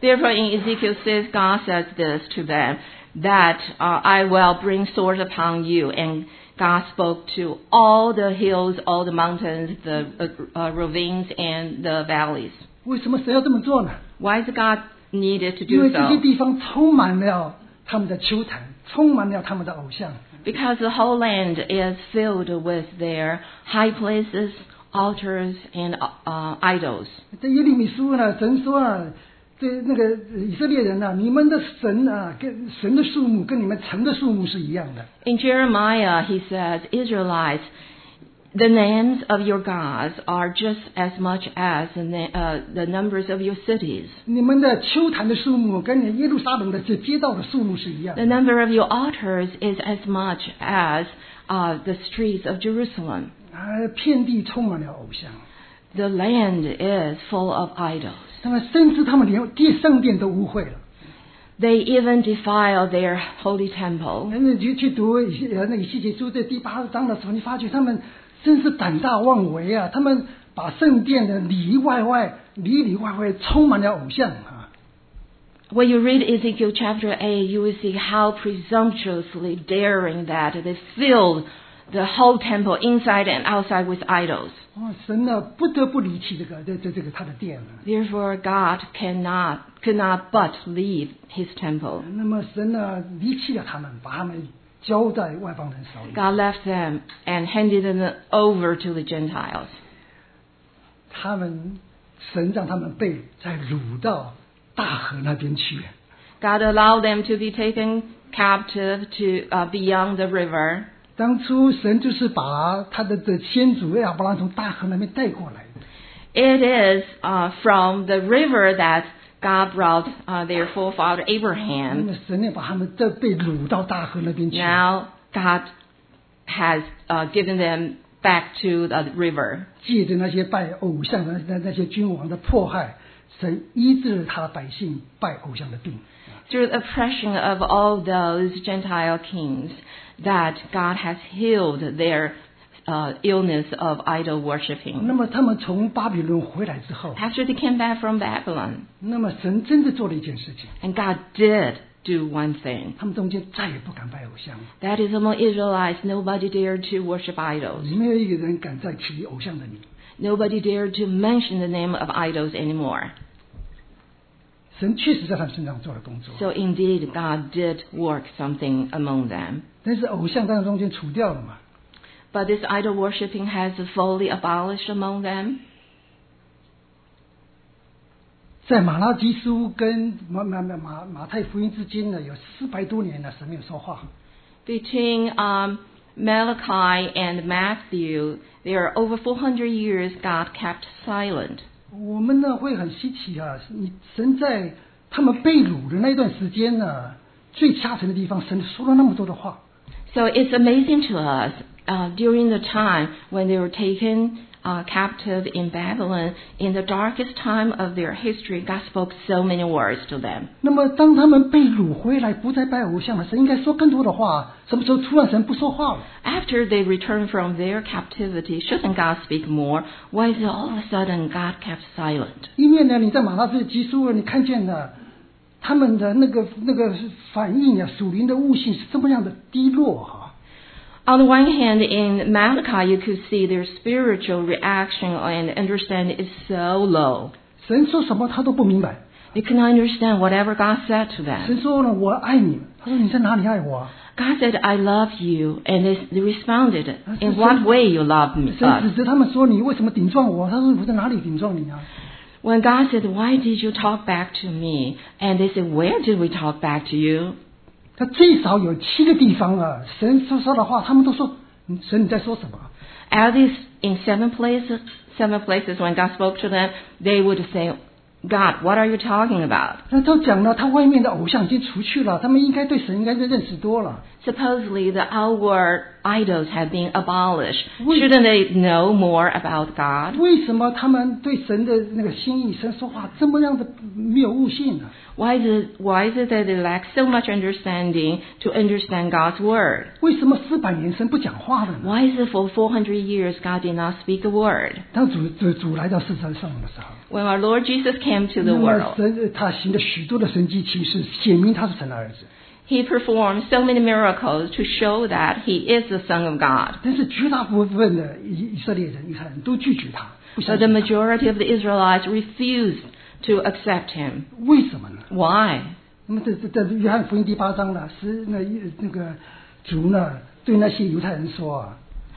Therefore, in Ezekiel six, God says this to them, that uh, I will bring swords upon you. And God spoke to all the hills, all the mountains, the uh, uh, ravines, and the valleys. 为什么神要这么做呢？ Why does God needed to 因为 do 这些 so? 地方充满了他们的丘坛，充满了他们的偶像。 Because the whole land is filled with their high places, altars, and uh, idols. 在耶利米书呢，神说啊，这那个以色列人啊，你们的神啊，跟神的数目跟你们城的数目是一样的。 In Jeremiah, he says, Israelites, the names of your gods are just as much as the, na- uh, the numbers of your cities. 你们的丘坛的数目跟你耶路撒冷的这街道的数目是一样 The 的。 number of your altars is as much as uh, the streets of Jerusalem. 啊，遍地充满了偶像。 The land is full of idols. 那么，甚至他们连殿圣殿都污秽了。 They even defile their holy temple. 那你去去读以西呃那以西结书这第八章的时候，你发觉他们真是胆大妄为啊！他们把圣殿的里里外外、里里外外充满了偶像啊！ When you read Ezekiel chapter eight, you will see how presumptuously daring that they filled the whole temple inside and outside with idols. 哦，神呢不得不离弃这个这这这个他的殿了。 Therefore, God cannot could not but leave His temple. 那么神呢离弃了他们，把他们交在外邦人手里。 God left them and handed them over to the Gentiles. 他们神让他们被再掳到大河那边去。 God allowed them to be taken captive to uh, beyond the river. 当初神就是把他的这先祖亚伯拉罕从大河那边带过来的。 It is uh, from the river that God brought uh, their forefather 那 Abraham. 么神呢把他们再被掳到大河那边去。 Now God has uh, given them back to the river. 借着那些拜偶像的那那些君王的迫害，神医治了他的百姓拜偶像的病。 Through the oppression of all those Gentile kings, that God has healed their uh, illness of idol worshiping. 那么他们从巴比伦回来之后， After they came back from Babylon, 那么神真的做了一件事情， and God did do one thing. 他们中间再也不敢拜偶像， That is, among Israelites, nobody dared to worship idols. 没有一个人敢再提偶像的名。 Nobody dared to mention the name of idols anymore. 神确实在他们身上做了工作， So indeed, God did work something among them. 但是偶像在他中间除掉了嘛。 But this idol worshipping has fully abolished among them. 在马拉基书跟马马马马马太福音之间呢，有四百多年了，神没有说话。 Between um, Malachi and Matthew, there are over four hundred years God kept silent. 我们呢会很稀奇啊，你神在他们被掳的那段时间呢，最下沉的地方，神说了那么多的话。 So it's amazing to us uh, during the time when they were taken uh, captive in Babylon, in the darkest time of their history, God spoke so many words to them. 那么当他们被掳回来，不再拜偶像了，神应该说更多的话。什么时候突然神不说话了？ After they returned from their captivity, shouldn't God speak more? Why is it all of a sudden God kept silent? 因为呢，你在马拉基基书你看见了他们的那个那个反应啊，属灵的悟性是这么样的低落哈、啊。 On the one hand, in Malachi, you could see their spiritual reaction and understanding is so low. 神说什么他都不明白。 They couldn't understand whatever God said to them. 神说呢，我爱你。他说你在哪里爱我啊？ God said, I love you. And they, they responded, in what way you love me? 神指 us? 责他们说你为什么顶撞我？他说我在哪里顶撞你啊？ When God said, why did you talk back to me? And they said, where did we talk back to you? 他最少有七个地方啊，神说说的话，他们都说嗯神你在说什么？ At least in seven places, seven places when God spoke to them, they would say, God, what are you talking about? 那都讲了，他外面的偶像已经除去了，他们应该对神应该认识多了。 Supposedly the outward idols have been abolished, shouldn't they know more about God? 为什么他们对神的那个心意、神说话这么样的没有悟性呢？ Why is it, why is it that they lack so much understanding to understand God's word? 为什么四百年神不讲话的呢？ Why is it for four hundred years God did not speak a word? 当主主主来到世上的时候， When our Lord Jesus came to the 那么 world, 神他行了许多的神迹奇事，显明他是神的儿子。 He performed so many miracles to show that He is the Son of God. 但是绝大部分的以以色列人、犹太人都拒绝他，不相 But the 信他。 majority of the Israelites refused to accept Him. 为什么呢？ Why? 那么这这这约翰福音第八章呢，是那那个主呢对那些犹太人说啊，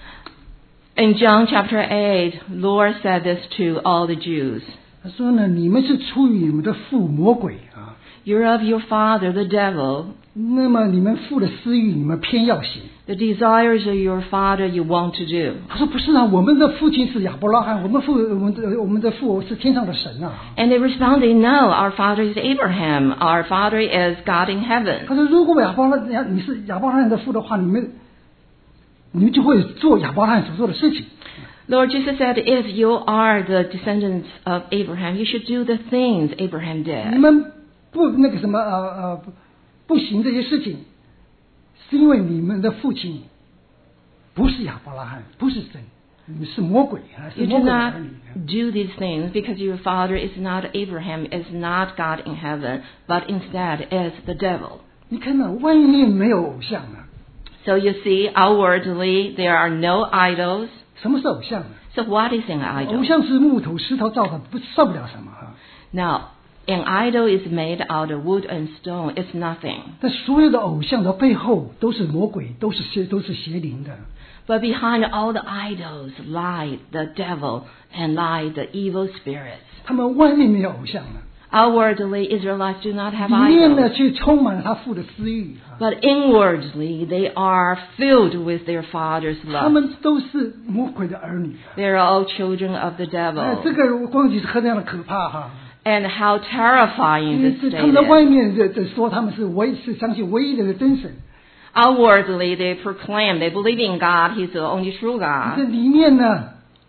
In John chapter eight, Lord said this to all the Jews. 他说呢，你们是出于你们的父魔鬼啊， You're of your father, the devil. 那么你们父的私欲，你们偏要行。 The desires of your father you want to do. 他说不是啊，我们的父亲是亚伯拉罕，我们父我们的我们的父是天上的神啊。 And they responded, No, our father is Abraham. Our father is God in heaven. 他说如果亚伯拉你是亚伯拉罕的父的话，你们你们就会做亚伯拉罕所做的事情。 Lord Jesus said, if you are the descendants of Abraham, you should do the things Abraham 你 did. 们不那个什么呃呃不不行这些事情，是因为你们的父亲不是亚伯拉罕，不是神，你们是魔鬼啊，是 You 魔 do 鬼的 not 儿女。 do these things because your father is not Abraham, is not God in heaven, but instead is the devil. 你看到外面没有偶像啊， So you see, outwardly, there are no idols. 什么是偶像呢？ So what is an 偶 idol? 像是木头、石头造的，不算不了什么哈。 Now, an idol is made out of wood and stone. It's nothing. 但所有的偶像的背后都是魔鬼，都是邪，都是邪灵的。 But behind all the idols lie the devil and lie the evil spirits. 他们外面没有偶像了， Outwardly, Israelites do not have 里面呢 idols. 却充满了他父的私欲啊。 But inwardly, they are filled with their father's 他 love. 们都是魔鬼的儿女啊。 They are all children of the 哎，这 devil. 个光景是何等的可怕哈！ And how terrifying 因为 this 是 state 他们的 is. 外面的的说他们是唯是相信唯一的真神， Outwardly, they proclaim they believe in God. He's the only true 这 God. 里面呢，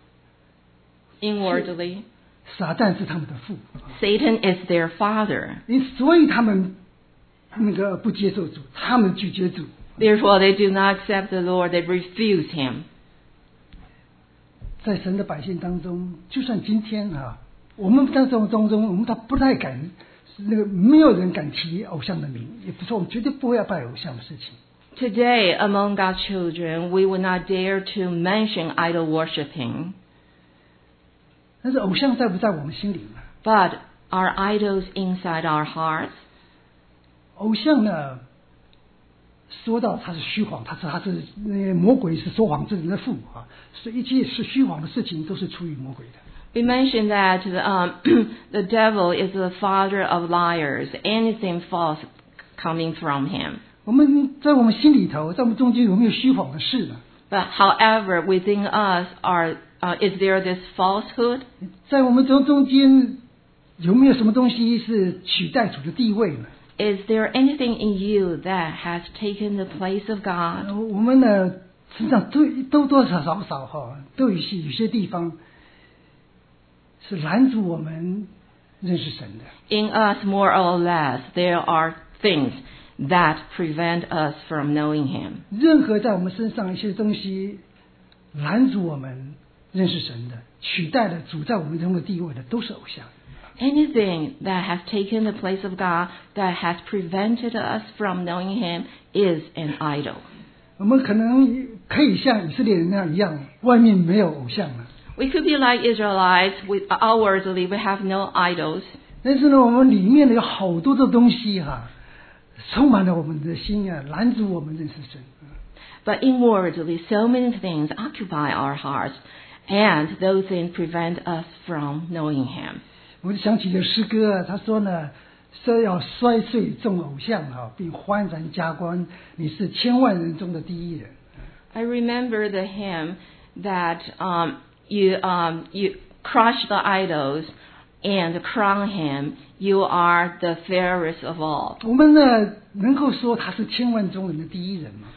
Inwardly, 撒旦是他们的父， Satan is their father. 因所以他们那个不接受主，他们拒绝主。 Therefore, they do not accept the Lord. They refuse Him. 在神的百姓当中，就算今天啊，我们在这种当中，我们他不太敢，那个没有人敢提偶像的名，也不说我们绝对不会要拜偶像的事情。 Today, among God's children, we will not dare to mention idol worshiping. 但是偶像在不在我们心里呢？ But are idols inside our hearts? 偶像呢，说到他是虚谎，他是他是那个魔鬼是说谎之人的父啊，所以一切是虚谎的事情都是出于魔鬼的。 We mentioned that um, the devil is the father of liars. Anything false coming from him. 我们在我们心里头，在我们中间有没有虚谎的事呢？ But however, within us are uh, is there this falsehood? 在我们中中间有没有什么东西是取代主的地位呢？ Is there anything in you that has taken the place of God? 呃我们呢，实际上都多多少少少哈，都有些有些地方是拦阻我们认识神的。 In us, more or less, there are things that prevent us from knowing Him. 任何在我们身上一些东西拦阻我们认识神的，取代了主在我们中的地位的，都是偶像。 Anything that has taken the place of God, that has prevented us from knowing Him, is an idol. 我们可能可以像以色列人那样一样，外面没有偶像了， We could be like Israelites. With outwardly, we have no idols. 但是呢，我们里面呢有好多的东西哈、啊，充满了我们的心啊，拦阻我们认识神。 But inwardly, so many things occupy our hearts, and those things prevent us from knowing Him. 我就想起了诗歌啊，他说呢，说要摔碎众偶像啊，并欢然加冠，你是千万人中的第一人。 I remember the hymn that um, you um, you crush the idols and crown Him. You are the fairest of all. 我们呢能够说他是千万中人的第一人吗？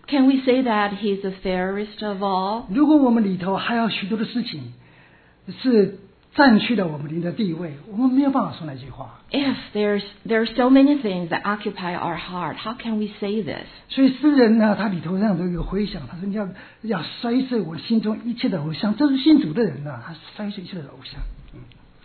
Can we say that he's the fairest of all? 如果我们里头还有许多的事情是占据了我们灵的地位，我们没有办法说那句话。 If there's there are so many things that occupy our heart, how can we say this? 所以诗人呢，他里头这样的一个回想，他说你要要摔碎我心中一切的偶像，这是信主的人呢、啊，他摔碎一切的偶像。嗯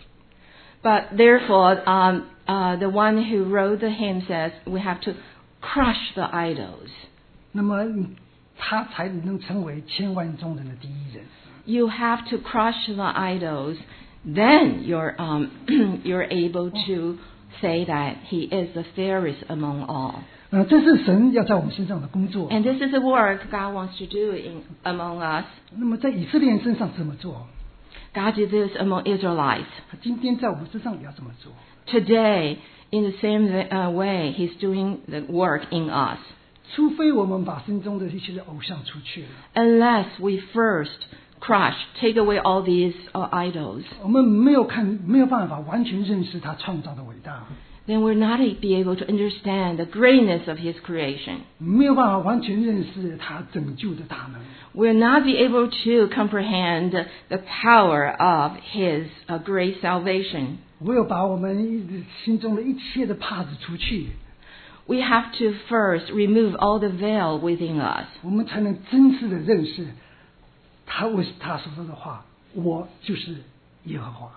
But therefore, um, uh, the one who wrote the hymn says we have to crush the idols. 那么他才能成为千万中人的第一人。 You have to crush the idols, then you're um, you're able to say that he is the fairest among all. 呃，这是神要在我们身上的工作。 And this is the work God wants to do in among us. 那么在以色列人身上这么做， God did this among Israelites. 他今天在我们身上也要这么做。 Today, in the same uh, way, he's doing the work in us. 除非我们把心中的一些的偶像除去了， Unless we first crush, take away all these uh, idols, 我们没有看没有办法完全认识他创造的伟大， then we're not be able to understand the greatness of his creation. 没有办法完全认识他拯救的大能。 We'll not be able to comprehend the power of his uh, great salvation. 唯有把我们心中的一切的帕子除去， We have to first remove all the veil within us, 我们才能真实的认识他为他所说的话，我就是耶和华。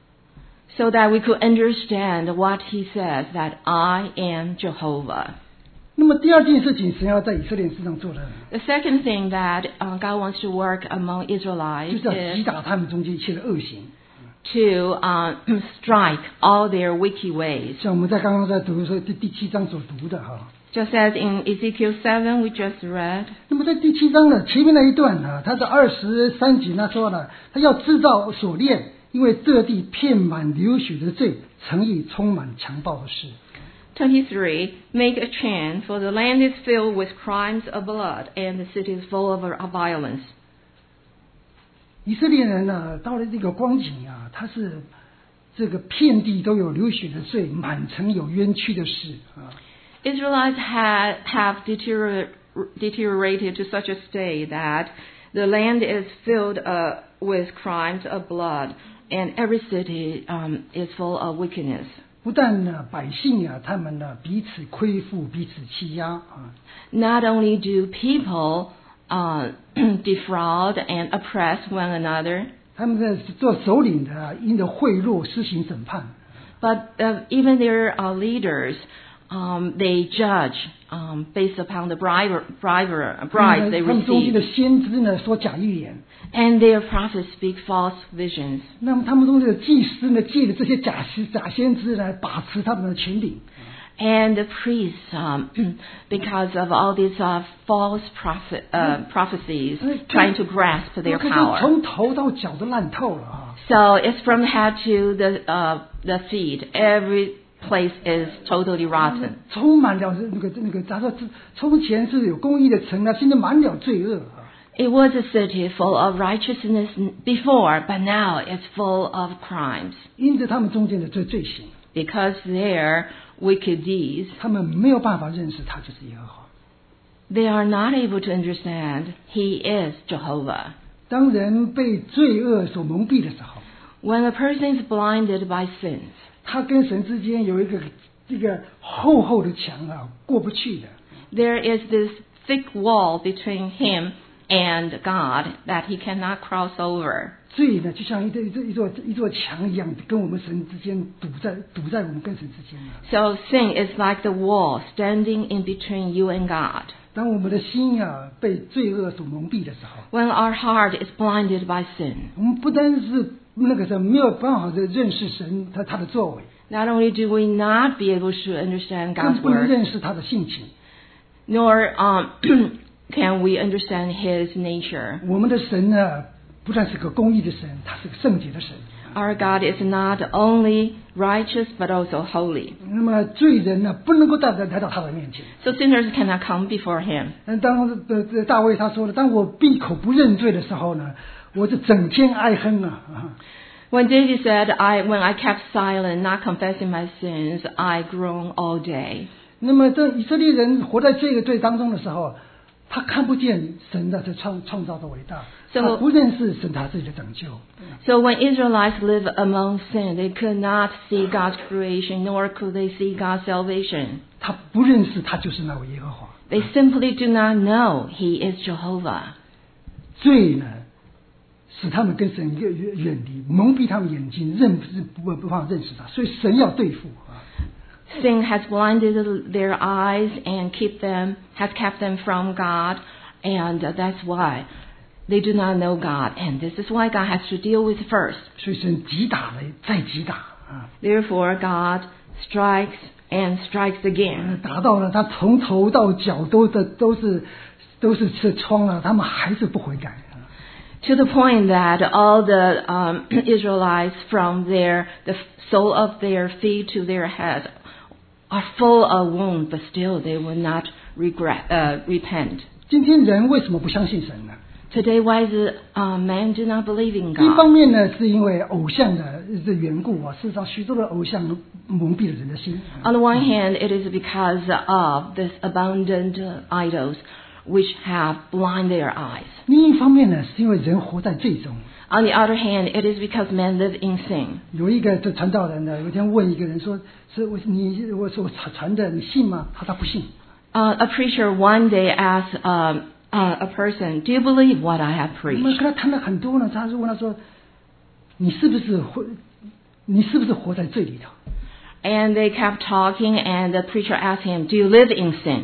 so that we could understand what he says, that I am Jehovah. 那么第二件事情，神要在以色列人身上做的， The second thing that uh, God wants to work among 就 Israelites 是要击 is 打他们中间一切的恶行。 to uh, strike all their wicked ways. 像我们在刚刚在读的时候，第第七章所读的哈。 Just as in Ezekiel seven we just read, 那么在第七章呢，前面那一段呢，他在二十三节那说呢，他要制造锁链，因为这地遍满流血的罪，城邑充满强暴的事。 twenty-three, make a chain, for the land is filled with crimes of blood, and the city is full of violence. 以色列人呢，到了这个光景啊，他是这个遍地都有流血的罪，满城有冤屈的事啊。 Israelites had, have deterior- deteriorated to such a state that the land is filled uh, with crimes of blood, and every city um, is full of wickedness. 不但呢，百姓啊，他们呢彼此亏负，彼此欺压啊。 Not only do people uh, defraud and oppress one another, 他们在做首领的啊，因着贿赂施行审判。 but uh, even their uh, leaders, um, they judge um, based upon the bribe, bribe, bribes they 他们中间 receive. 的先知呢说假预言， And their prophets speak false visions. 那么他们中间的祭司呢借着这些假假先知来把持他们的权柄。 And the priests, um, because of all these uh, false prophet, uh, prophecies, trying to grasp their 可是 power. 从头到脚都烂透了啊！ So it's from the head to the uh, the feet. Every place is totally rotten. 充满了那个那个，他说从前是有公义的城啊，现在满了罪恶啊！ It was a city full of righteousness before, but now it's full of crimes. 因着他们中间的罪罪行， Because their wicked deeds, 他们没有办法认识他就是耶和华。 they are not able to understand He is Jehovah. 当人被罪恶所蒙蔽的时候， When a person is blinded by sins, 他跟神之间有一个这个厚厚的墙啊，过不去的。 there is this thick wall between him and God that he cannot cross over. 罪呢，就像一座一座一座一座墙一样，跟我们神之间堵在堵在我们跟神之间啊。 So sin is like the wall standing in between you and God. 当我们的心啊被罪恶所蒙蔽的时候， When our heart is blinded by sin, 我们不单是那个时候没有办法的认识神他他的作为， not only do we not be able to understand 更 God's 不能 word, 认识他的性情。 nor um, can we understand His nature. 我们的神呢，不但是个公义的神，他是个圣洁的神。 Our God is not only righteous but also holy. 那么罪人呢，不能够带来到他的面前。 So sinners cannot come before Him. 嗯，当呃呃大卫他说了，当我闭口不认罪的时候呢，我就整天哀哼啊。啊 When David said, I, when I kept silent, not confessing my sins, I groaned all day. 那么这以色列人活在这个罪当中的时候， 他看不见神的这创创造的伟大， So- 他不认识神他自己的拯救。 So when Israelites lived among sin, they could not see God's creation, nor could they see God's salvation. 他不认识他就是那位耶和华。 They simply do not know He is Jehovah. 罪呢，使他们跟神远远远离，蒙蔽他们眼睛，认识不不法认识他，所以神要对付啊。 Sin has blinded their eyes and keep them, has kept them from God, and that's why they do not know God. And this is why God has to deal with first. 所以神击打了，再击打啊， Therefore, God strikes and strikes again. 打到了他从头到脚都的都是都是是疮啊，他们还是不悔改啊。 To the point that all the um, Israelites, from their the sole of their feet to their head, are full of wounds, but still they will not regret, uh, repent. 今天人为什么不相信神呢？ Today, why is uh, men do not believe in 一 God? 方面呢，是因为偶像的的缘故啊，事实上许多的偶像蒙蔽了人的心。 On the one hand, it is because of this abundant uh, idols which have blind their eyes. 另一方面呢，是因为人活在罪中。 On the other hand, it is because men live in sin. 有一个这传道人呢，有一天问一个人说：“是我你我说我传传的，你信吗？”他说他不信。 Uh, a preacher one day asked um, uh, a person, "Do you believe what I have 我们 preached?" 跟他谈了很多呢，他就问他说：“你是不是活？你是不是活在罪里头？” And they kept talking, and the preacher asked him, "Do you live in sin?"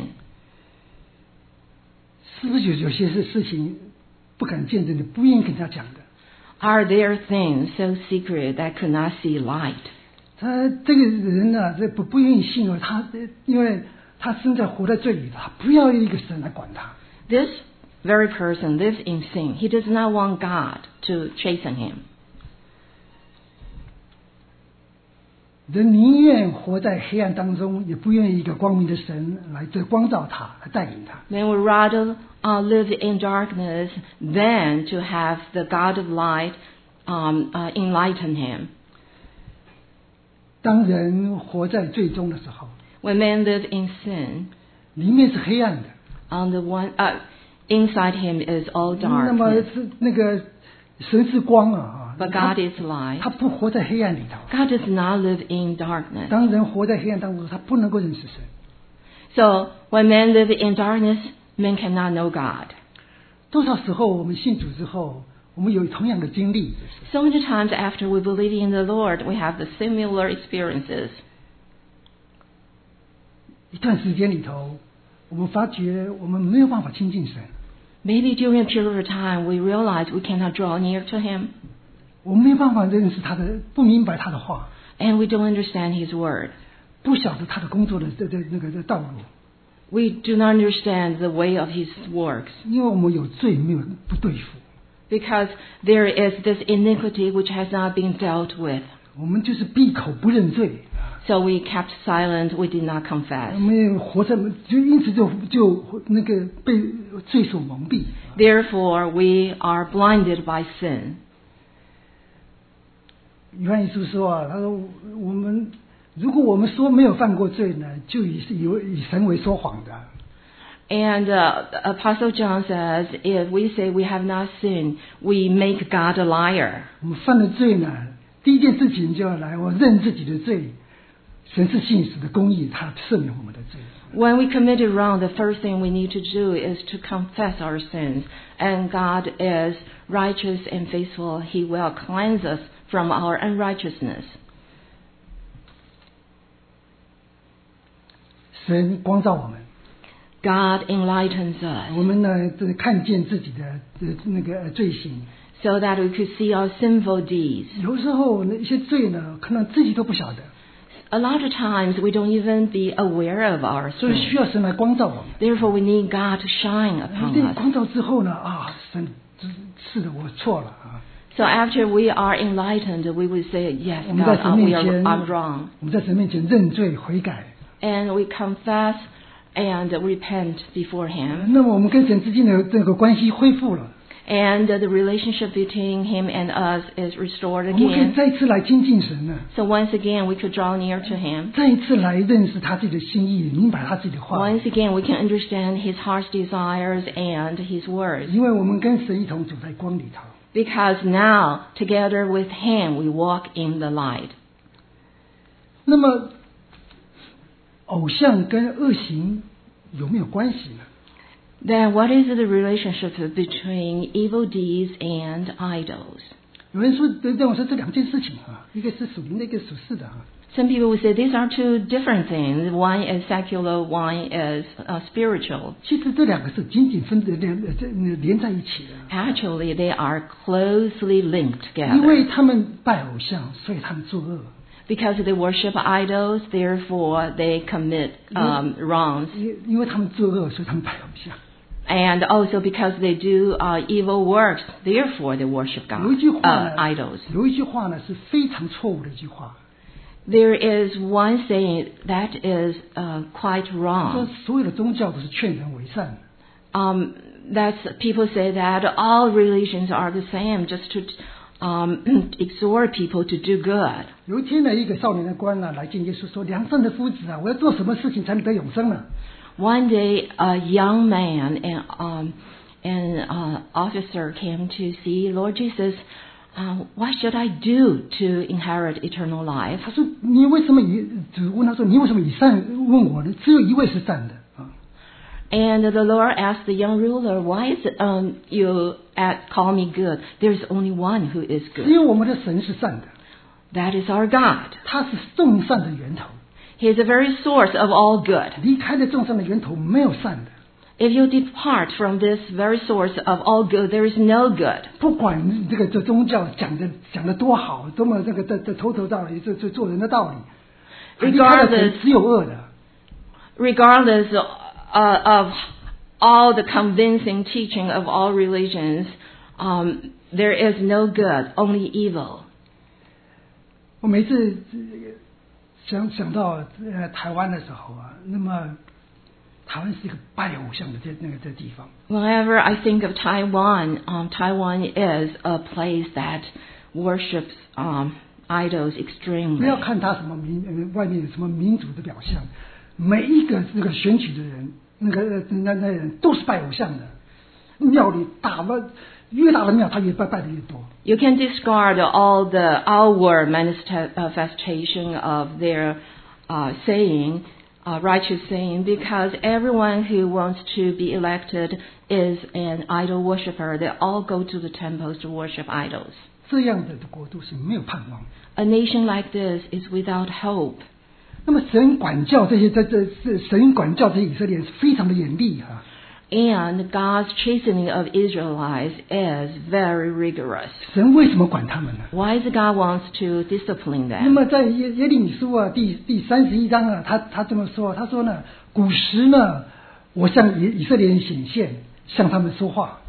是不是有有些事事情不敢见证的，不愿意跟他讲的？ Are there things so secret that could not see light? 他这个人呢，这不不愿意信哦，他因为他生在活在罪里，他不要一个神来管他。 This very person lives in sin. He does not want God to chasten him. 人宁愿活在黑暗当中，也不愿意一个光明的神来这光照他，来带领他。 Men would rather uh, live in darkness than to have the God of light um, uh, enlighten him. 当人活在罪中的时候， When men live in sin, 里面是黑暗的， on the one uh, inside him is all 那么 darkness, 是那个神是光啊， but 他 God is light. 他不活在黑暗里头。 God does not live in darkness. 当人活在黑暗当中，他不能够认识神。 So when men live in darkness, men cannot know God. 多少时候我们信主之后，我们有同样的经历， So many times after we believe in the Lord, we have the similar experiences. 一段时间里头，我们发觉我们没有办法亲近神， Maybe during a period of time, we realize we cannot draw near to Him, 我们没有办法认识他的，不明白他的话， and we don't understand His word. 不晓得他的工作的这这那个这道路， We do not understand the way of His works, 因为我们有罪没有不对付， because there is this iniquity which has not been dealt with. 我们就是闭口不认罪， So we kept silent, we did not 我 confess. 们活在就因此就就那个被罪所蒙蔽。 Therefore, we are blinded by sin. 约翰一书说啊，他说我们如果我们说没有犯过罪呢，就以以为以神为说谎的。 And uh, Apostle John says, if we say we have not sinned, we make God a liar. 我们犯了罪呢，第一件事情就要来，我认自己的罪。神是信实的公义，他赦免我们的罪。 When we committed wrong, the first thing we need to do is to confess our sins. And God is righteous and faithful. He will cleanse us from our unrighteousness. 神光照我们， God enlightens us 我们呢，这看见自己的呃那个罪行。 so that we could see our sinful deeds. 有时候那一些罪呢，可能自己都不晓得， A lot of times we don't even be aware of our 所以 sins. 需要神来光照我们。 Therefore, we need God to shine 这 upon 个 us. 光照之后呢，啊，神是的，我错了啊。 So after we are enlightened, we will say, yes, 我们 God, 在 uh, 神 we 面 are 前， I'm wrong. 我们在神面前认罪悔改。 And we confess and repent before Him. 那么我们跟神之间的这个关系恢复了。 And uh, the relationship between him and us is restored 我们可以 again. 再一次来亲近神呢， So once again, we could draw near to him. 再一次来认识他自己的心意，明白他自己的话。 Once again, we can understand his heart's desires and his words. 因为我们跟神一同走在光里头。 Because now, together with him, we walk in the light. 那么，偶像跟恶行有没有关系呢？ Then what is the relationship between evil deeds and idols? 有人说，认为说这两件事情啊，一个是属灵的，一个是属世的啊。 Some people will say these are two different things. One is secular, one is uh, spiritual. 其实这两个是紧紧分的连这连在一起的。 Actually, they are closely linked 因 together. 为他们拜偶像，所以他们作恶。 Because they worship idols, therefore they commit um, wrongs. 因因为他们作恶，所以他们拜偶像。 And also because they do uh, evil works, therefore they worship 有一 God, 句话 uh, 呢， idols. 有一句话呢是非常错误的一句话， There is one saying that is uh, quite 说 wrong. 所有的宗教都是劝人为善。 Um, that's people say that all religions are the same, just to um, exhort people to do good. 有一天呢，一个少年的官呢来见耶稣说：“良善的夫子啊，我要做什么事情才能得永生呢？” One day, a young man and um, an uh, officer came to see Lord Jesus. Uh, what should I do to inherit eternal life? 他说：“你为什么以主问他说你为什么以善问我呢？只有一位是善的啊。” And the Lord asked the young ruler, "Why is um, you at, call me good? There's only one who is 只 good. 有我们的神是善的， That is our God. 他是众善的源头。 He is the very source of all good. 离开了众善的源头，没有善的。 If you depart from this very source of all good, there is no good. 不管这个这宗教讲的讲的多好，多么这个这这头头道理，这这做人的道理，离开了神只有恶的。 Regardless uh, of all the convincing teaching of all religions, um, there is no good, only evil. 我每次想想到呃台湾的时候啊，那么台湾是一个拜偶像的这那个这地方。 Whenever I think of Taiwan, um, Taiwan is a place that worships um, idols 不 extremely. 要看他什么民呃外面有什么民主的表象，每一个那个选举的人，那个呃那那人都是拜偶像的，庙里大了越大的庙，他越拜拜的越多。 You can discard all the outward manifestation of their uh, saying, uh, righteous saying, because everyone who wants to be elected is an idol worshiper. They all go to the temples to worship idols. 这样的国度是没有盼望。 A nation like this is without hope. 那么神管教这些这这这神管教这些以色列人是非常的严厉哈、啊。 And God's chastening of Israelites is very rigorous. 神为什么管他们呢？ Why does God wants to discipline 那 them? 么在耶耶利米书啊第第三十一章啊，他他这么说，他说呢，古时呢，我向以以色列人显现，向他们说话。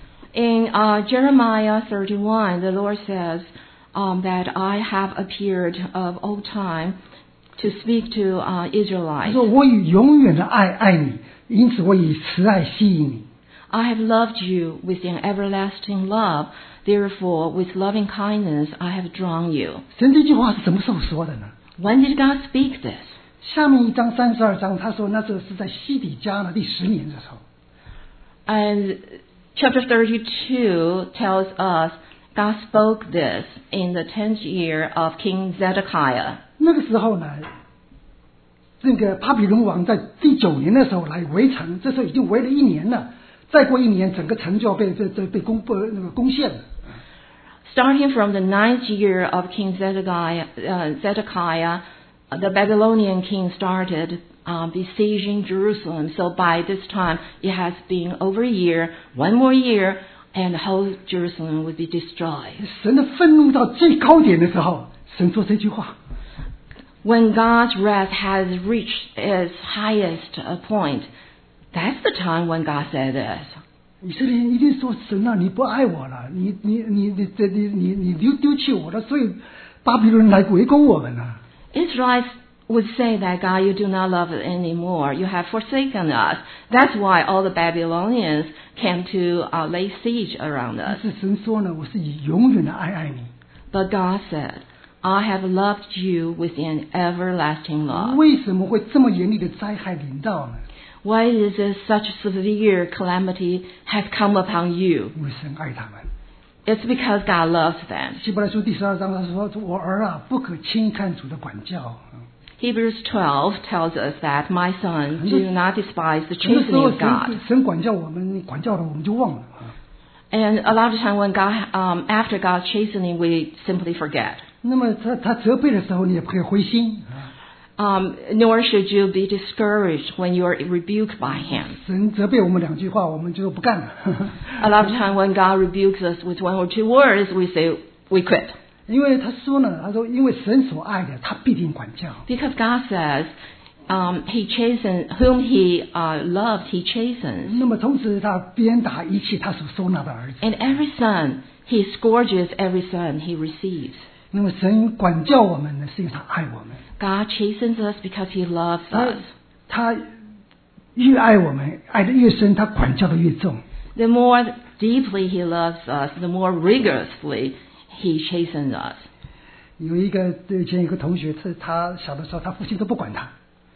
In uh, Jeremiah thirty-one, the Lord says um, that I have appeared of old time to speak to uh, 他 Israelites. 说我以永远的爱爱你，因此我以慈爱吸引你。 I have loved you with an everlasting love. Therefore, with loving kindness, I have drawn you. 神这句话是什么时候说的呢？ When did God speak this? 下面一章三十二章，他说那时候是在西底家呢第十年的时候。 And chapter thirty-two tells us God spoke this in the tenth year of King Zedekiah. 那个时候呢，这个巴比伦王在第九年的时候来围城，这时候已经围了一年了。再过一年，整个城就要被被被被攻被那个攻陷了。 Starting from the ninth year of King Zedekiah, uh, Zedekiah the Babylonian king started uh, besieging Jerusalem. So by this time, it has been over a year, one more year, and the whole Jerusalem would be destroyed. 神的愤怒到最高点的时候，神说这句话。 When God's wrath has reached its highest uh, point, that's the time when God said this. 以色列人一定说：“神啊，你不爱我了，你你你你这你你你丢丢弃我了，所以巴比伦来围攻我们了。” Israelites would say that God, you do not love us anymore. You have forsaken us. That's why all the Babylonians came to uh, lay siege around 但 us. 是神说呢，我是以永远的爱爱你。 But God said, I have loved you with an everlasting love. 为什么会这么严厉的灾害临到呢？ Why is this such severe calamity has come upon you? 因为神爱他们。 It's because God loves them. 希伯来书第十二章他说：“我儿啊，不可轻看主的管教。” Hebrews twelve tells us that, my son, do not despise the 很多时候 chastening of God. 神神管教我们，管教了我们就忘了。 And a lot of time when God, um, after God's chastening, we simply forget. 那么他他责备的时候，你也不可以灰心。 Um, nor should you be discouraged when you are rebuked by Him. 神责备我们两句话，我们就不干了。 A lot of time when God rebukes us with one or two words, we say we quit. 因为他说呢，他说因为神所爱的，他必定管教。 Because God says, um, He chastens whom He uh, loves, He chastens. 那么从此他鞭打一切他所收纳的儿子。 And every son, He scourges every son He receives. 那么神管教我们呢，是因为他爱我们。 God chastens us because He loves 他 us. 他越爱我们，爱的越深，他管教的越重。 The more deeply He loves us, the more rigorously He chastens us. 有一个以前有个同学，是他小的时候，他父亲都不管他。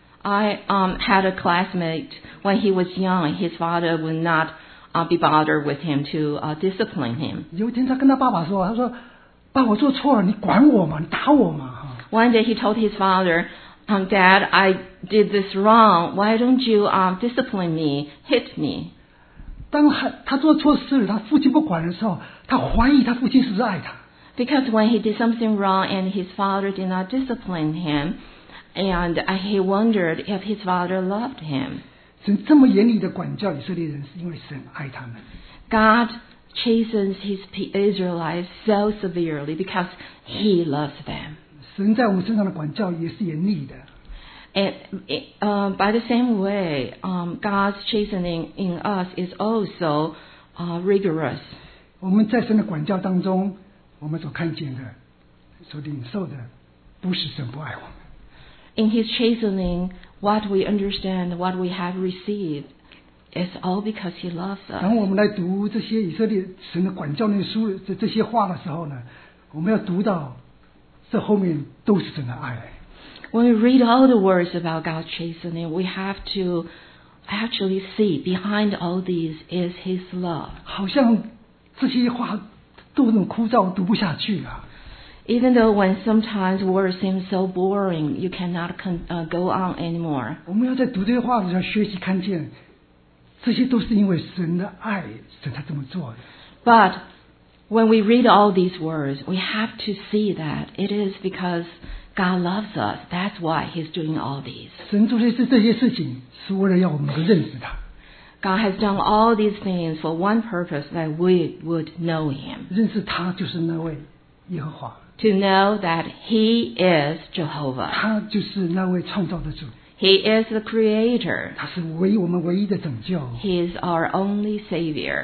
I um, had a classmate when he was young. His father would not uh, be bothered with him to uh, discipline him. 有一天，他跟他爸爸说：“他说，爸，我做错了，你管我嘛，你打我嘛。” One day he told his father, um, Dad, I did this wrong. Why don't you um, discipline me, hit me? 当他他做错事了，他父亲不管的时候，他怀疑他父亲是不是爱他。 Because when he did something wrong and his father did not discipline him, and he wondered if his father loved him. 神这么严厉的管教以色列人，是因为神爱他们。 God chastens his Israelites so severely because He loves them. 神在我们身上的管教也是严厉的。 And uh, by the same way, um, God's chastening in us is also uh, rigorous. 我们在神的管教当中，我们所看见的、所领受的，不是神不爱我们。 In His chastening, what we understand, what we have received, is all because He loves 当 us. 我们来读这些以色列神的管教那书这这些话的时候呢，我们要读到这后面都是神的爱。 When we read all the words about God's chastening, we have to actually see behind all these is His love. 好像这些话都那么枯燥，读不下去啊。 Even though when sometimes words seem so boring, you cannot con- uh, go on anymore. 我们要在读这些话的时候学习看见，这些都是因为神的爱，神才这么做的。 But when we read all these words, we have to see that it is because God loves us. That's why He's doing all these. 神做这些这些事情，是为了要我们能够认识他。 God has done all these things for one purpose, that we would know Him. 认识他就是那位耶和华， To know that He is Jehovah. 他就是那位创造的主， He is the Creator. 他是唯一我们唯一的拯救。 He is our only Savior.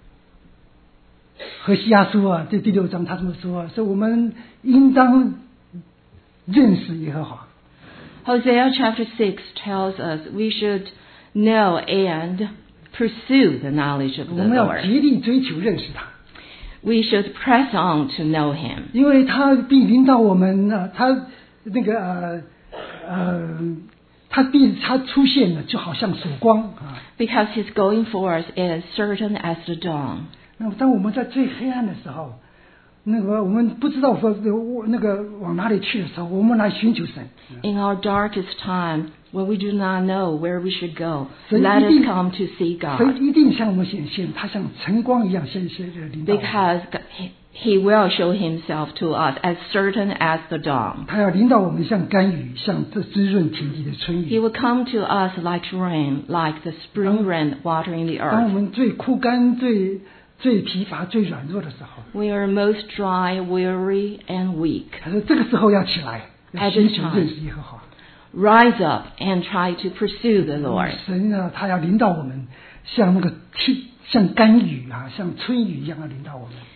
何西阿书啊，这第六章他这么说，说我们应当认识耶和华。 Hosea chapter six tells us we should know and pursue the knowledge of 我 the 们要 Lord. 竭力追求认识他， We should press on to know Him. 因为他必领导我们啊，他那个呃呃，他必他出现了，就好像曙光啊。 Because His going forth is certain as the dawn. 那么当我们在最黑暗的时候，那个我们不知道说那个往哪里去的时候，我们来寻求神。 In our darkest time, when we do not know where we should go, 神 let 一定 us come to see God. 神一定向我们显现，他像晨光一样显现的领导我们。 Because He- He will show Himself to us as certain as the dawn. 他要领导我们像甘雨，像这滋润田地的春 He 雨。 will come to us like rain, like the spring rain watering the 当我 earth. 们最枯干、最最疲乏、最软弱的时候， We are most dry, weary, and weak. 他说这个时候要起来，要 At 寻 this 求 time. 认识耶和华。 Rise up and try to pursue the Lord. 神啊，他要领导我们，像那个天，像甘雨啊，像春雨一样要领导我们。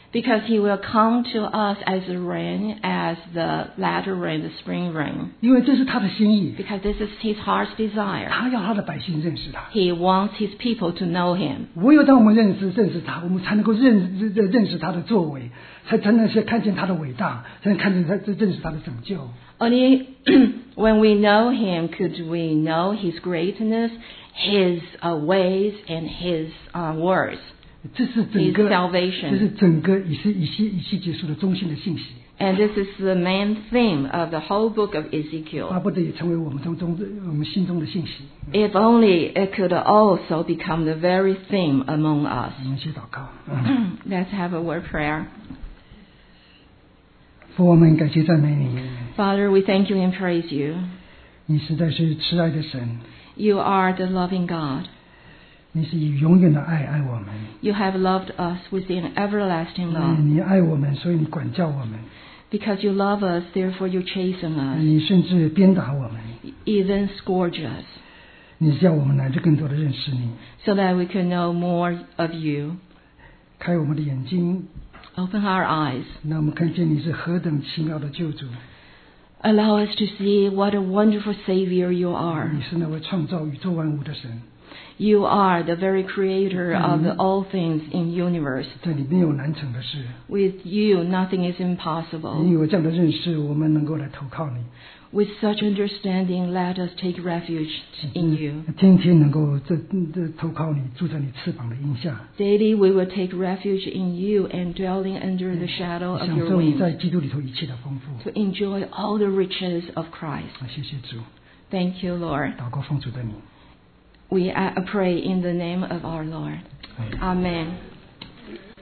Because he will come to us as the rain, as the latter rain, the spring rain. 因为这是他的心意， Because this is his heart's desire. 他要他的百姓认识他。 He wants his people to know him. 唯有当我们认识认识他，我们才能够认认认识他的作为，才才能去看见他的伟大，才能看见他认识他的拯救。 Only when we know him could we know his greatness, his uh, ways, and his uh, words. 这是整个 His salvation. 这是整个以西以西以西结束的中心的信息。 And this is the main theme of the whole book of Ezekiel. 巴不得也成为我们中中我们心中的信息。 If only it could also become the very theme among us. 我们先祷告。 Let's have a word prayer. 父，我们感谢赞美你， Father, we thank you and praise you. 你实在是慈爱的神， You are the loving God. 你是以永远的爱爱我们。 You have loved us with an everlasting 嗯 love. 你爱我们，所以你管教我们， Because you love us, therefore you chasten us, 你甚至鞭打我们， even scourge us, 你叫我们来更多的认识你， so that we can know more of you. 开我们的眼睛， Open our eyes. 让我们看见你是何等奇妙的救主， Allow us to see what a wonderful Savior you are. 你是那位创造宇宙万物的神， You are the very creator of the, all things in universe. 在里面有难成的事。 With you, nothing is 因 impossible. 为有这样的认识，我们能够来投靠你， With such understanding, let us take refuge in you. 天天能够这这投靠你，住在你翅膀的荫下， Daily we will take refuge in you and dwelling under the shadow of 享 your 受你在 wings 基督里头一切的丰富。 to enjoy all the riches of Christ. 谢谢主， Thank you, Lord. 祷告奉主的名。 We uh, pray in the name of our Lord. Amen.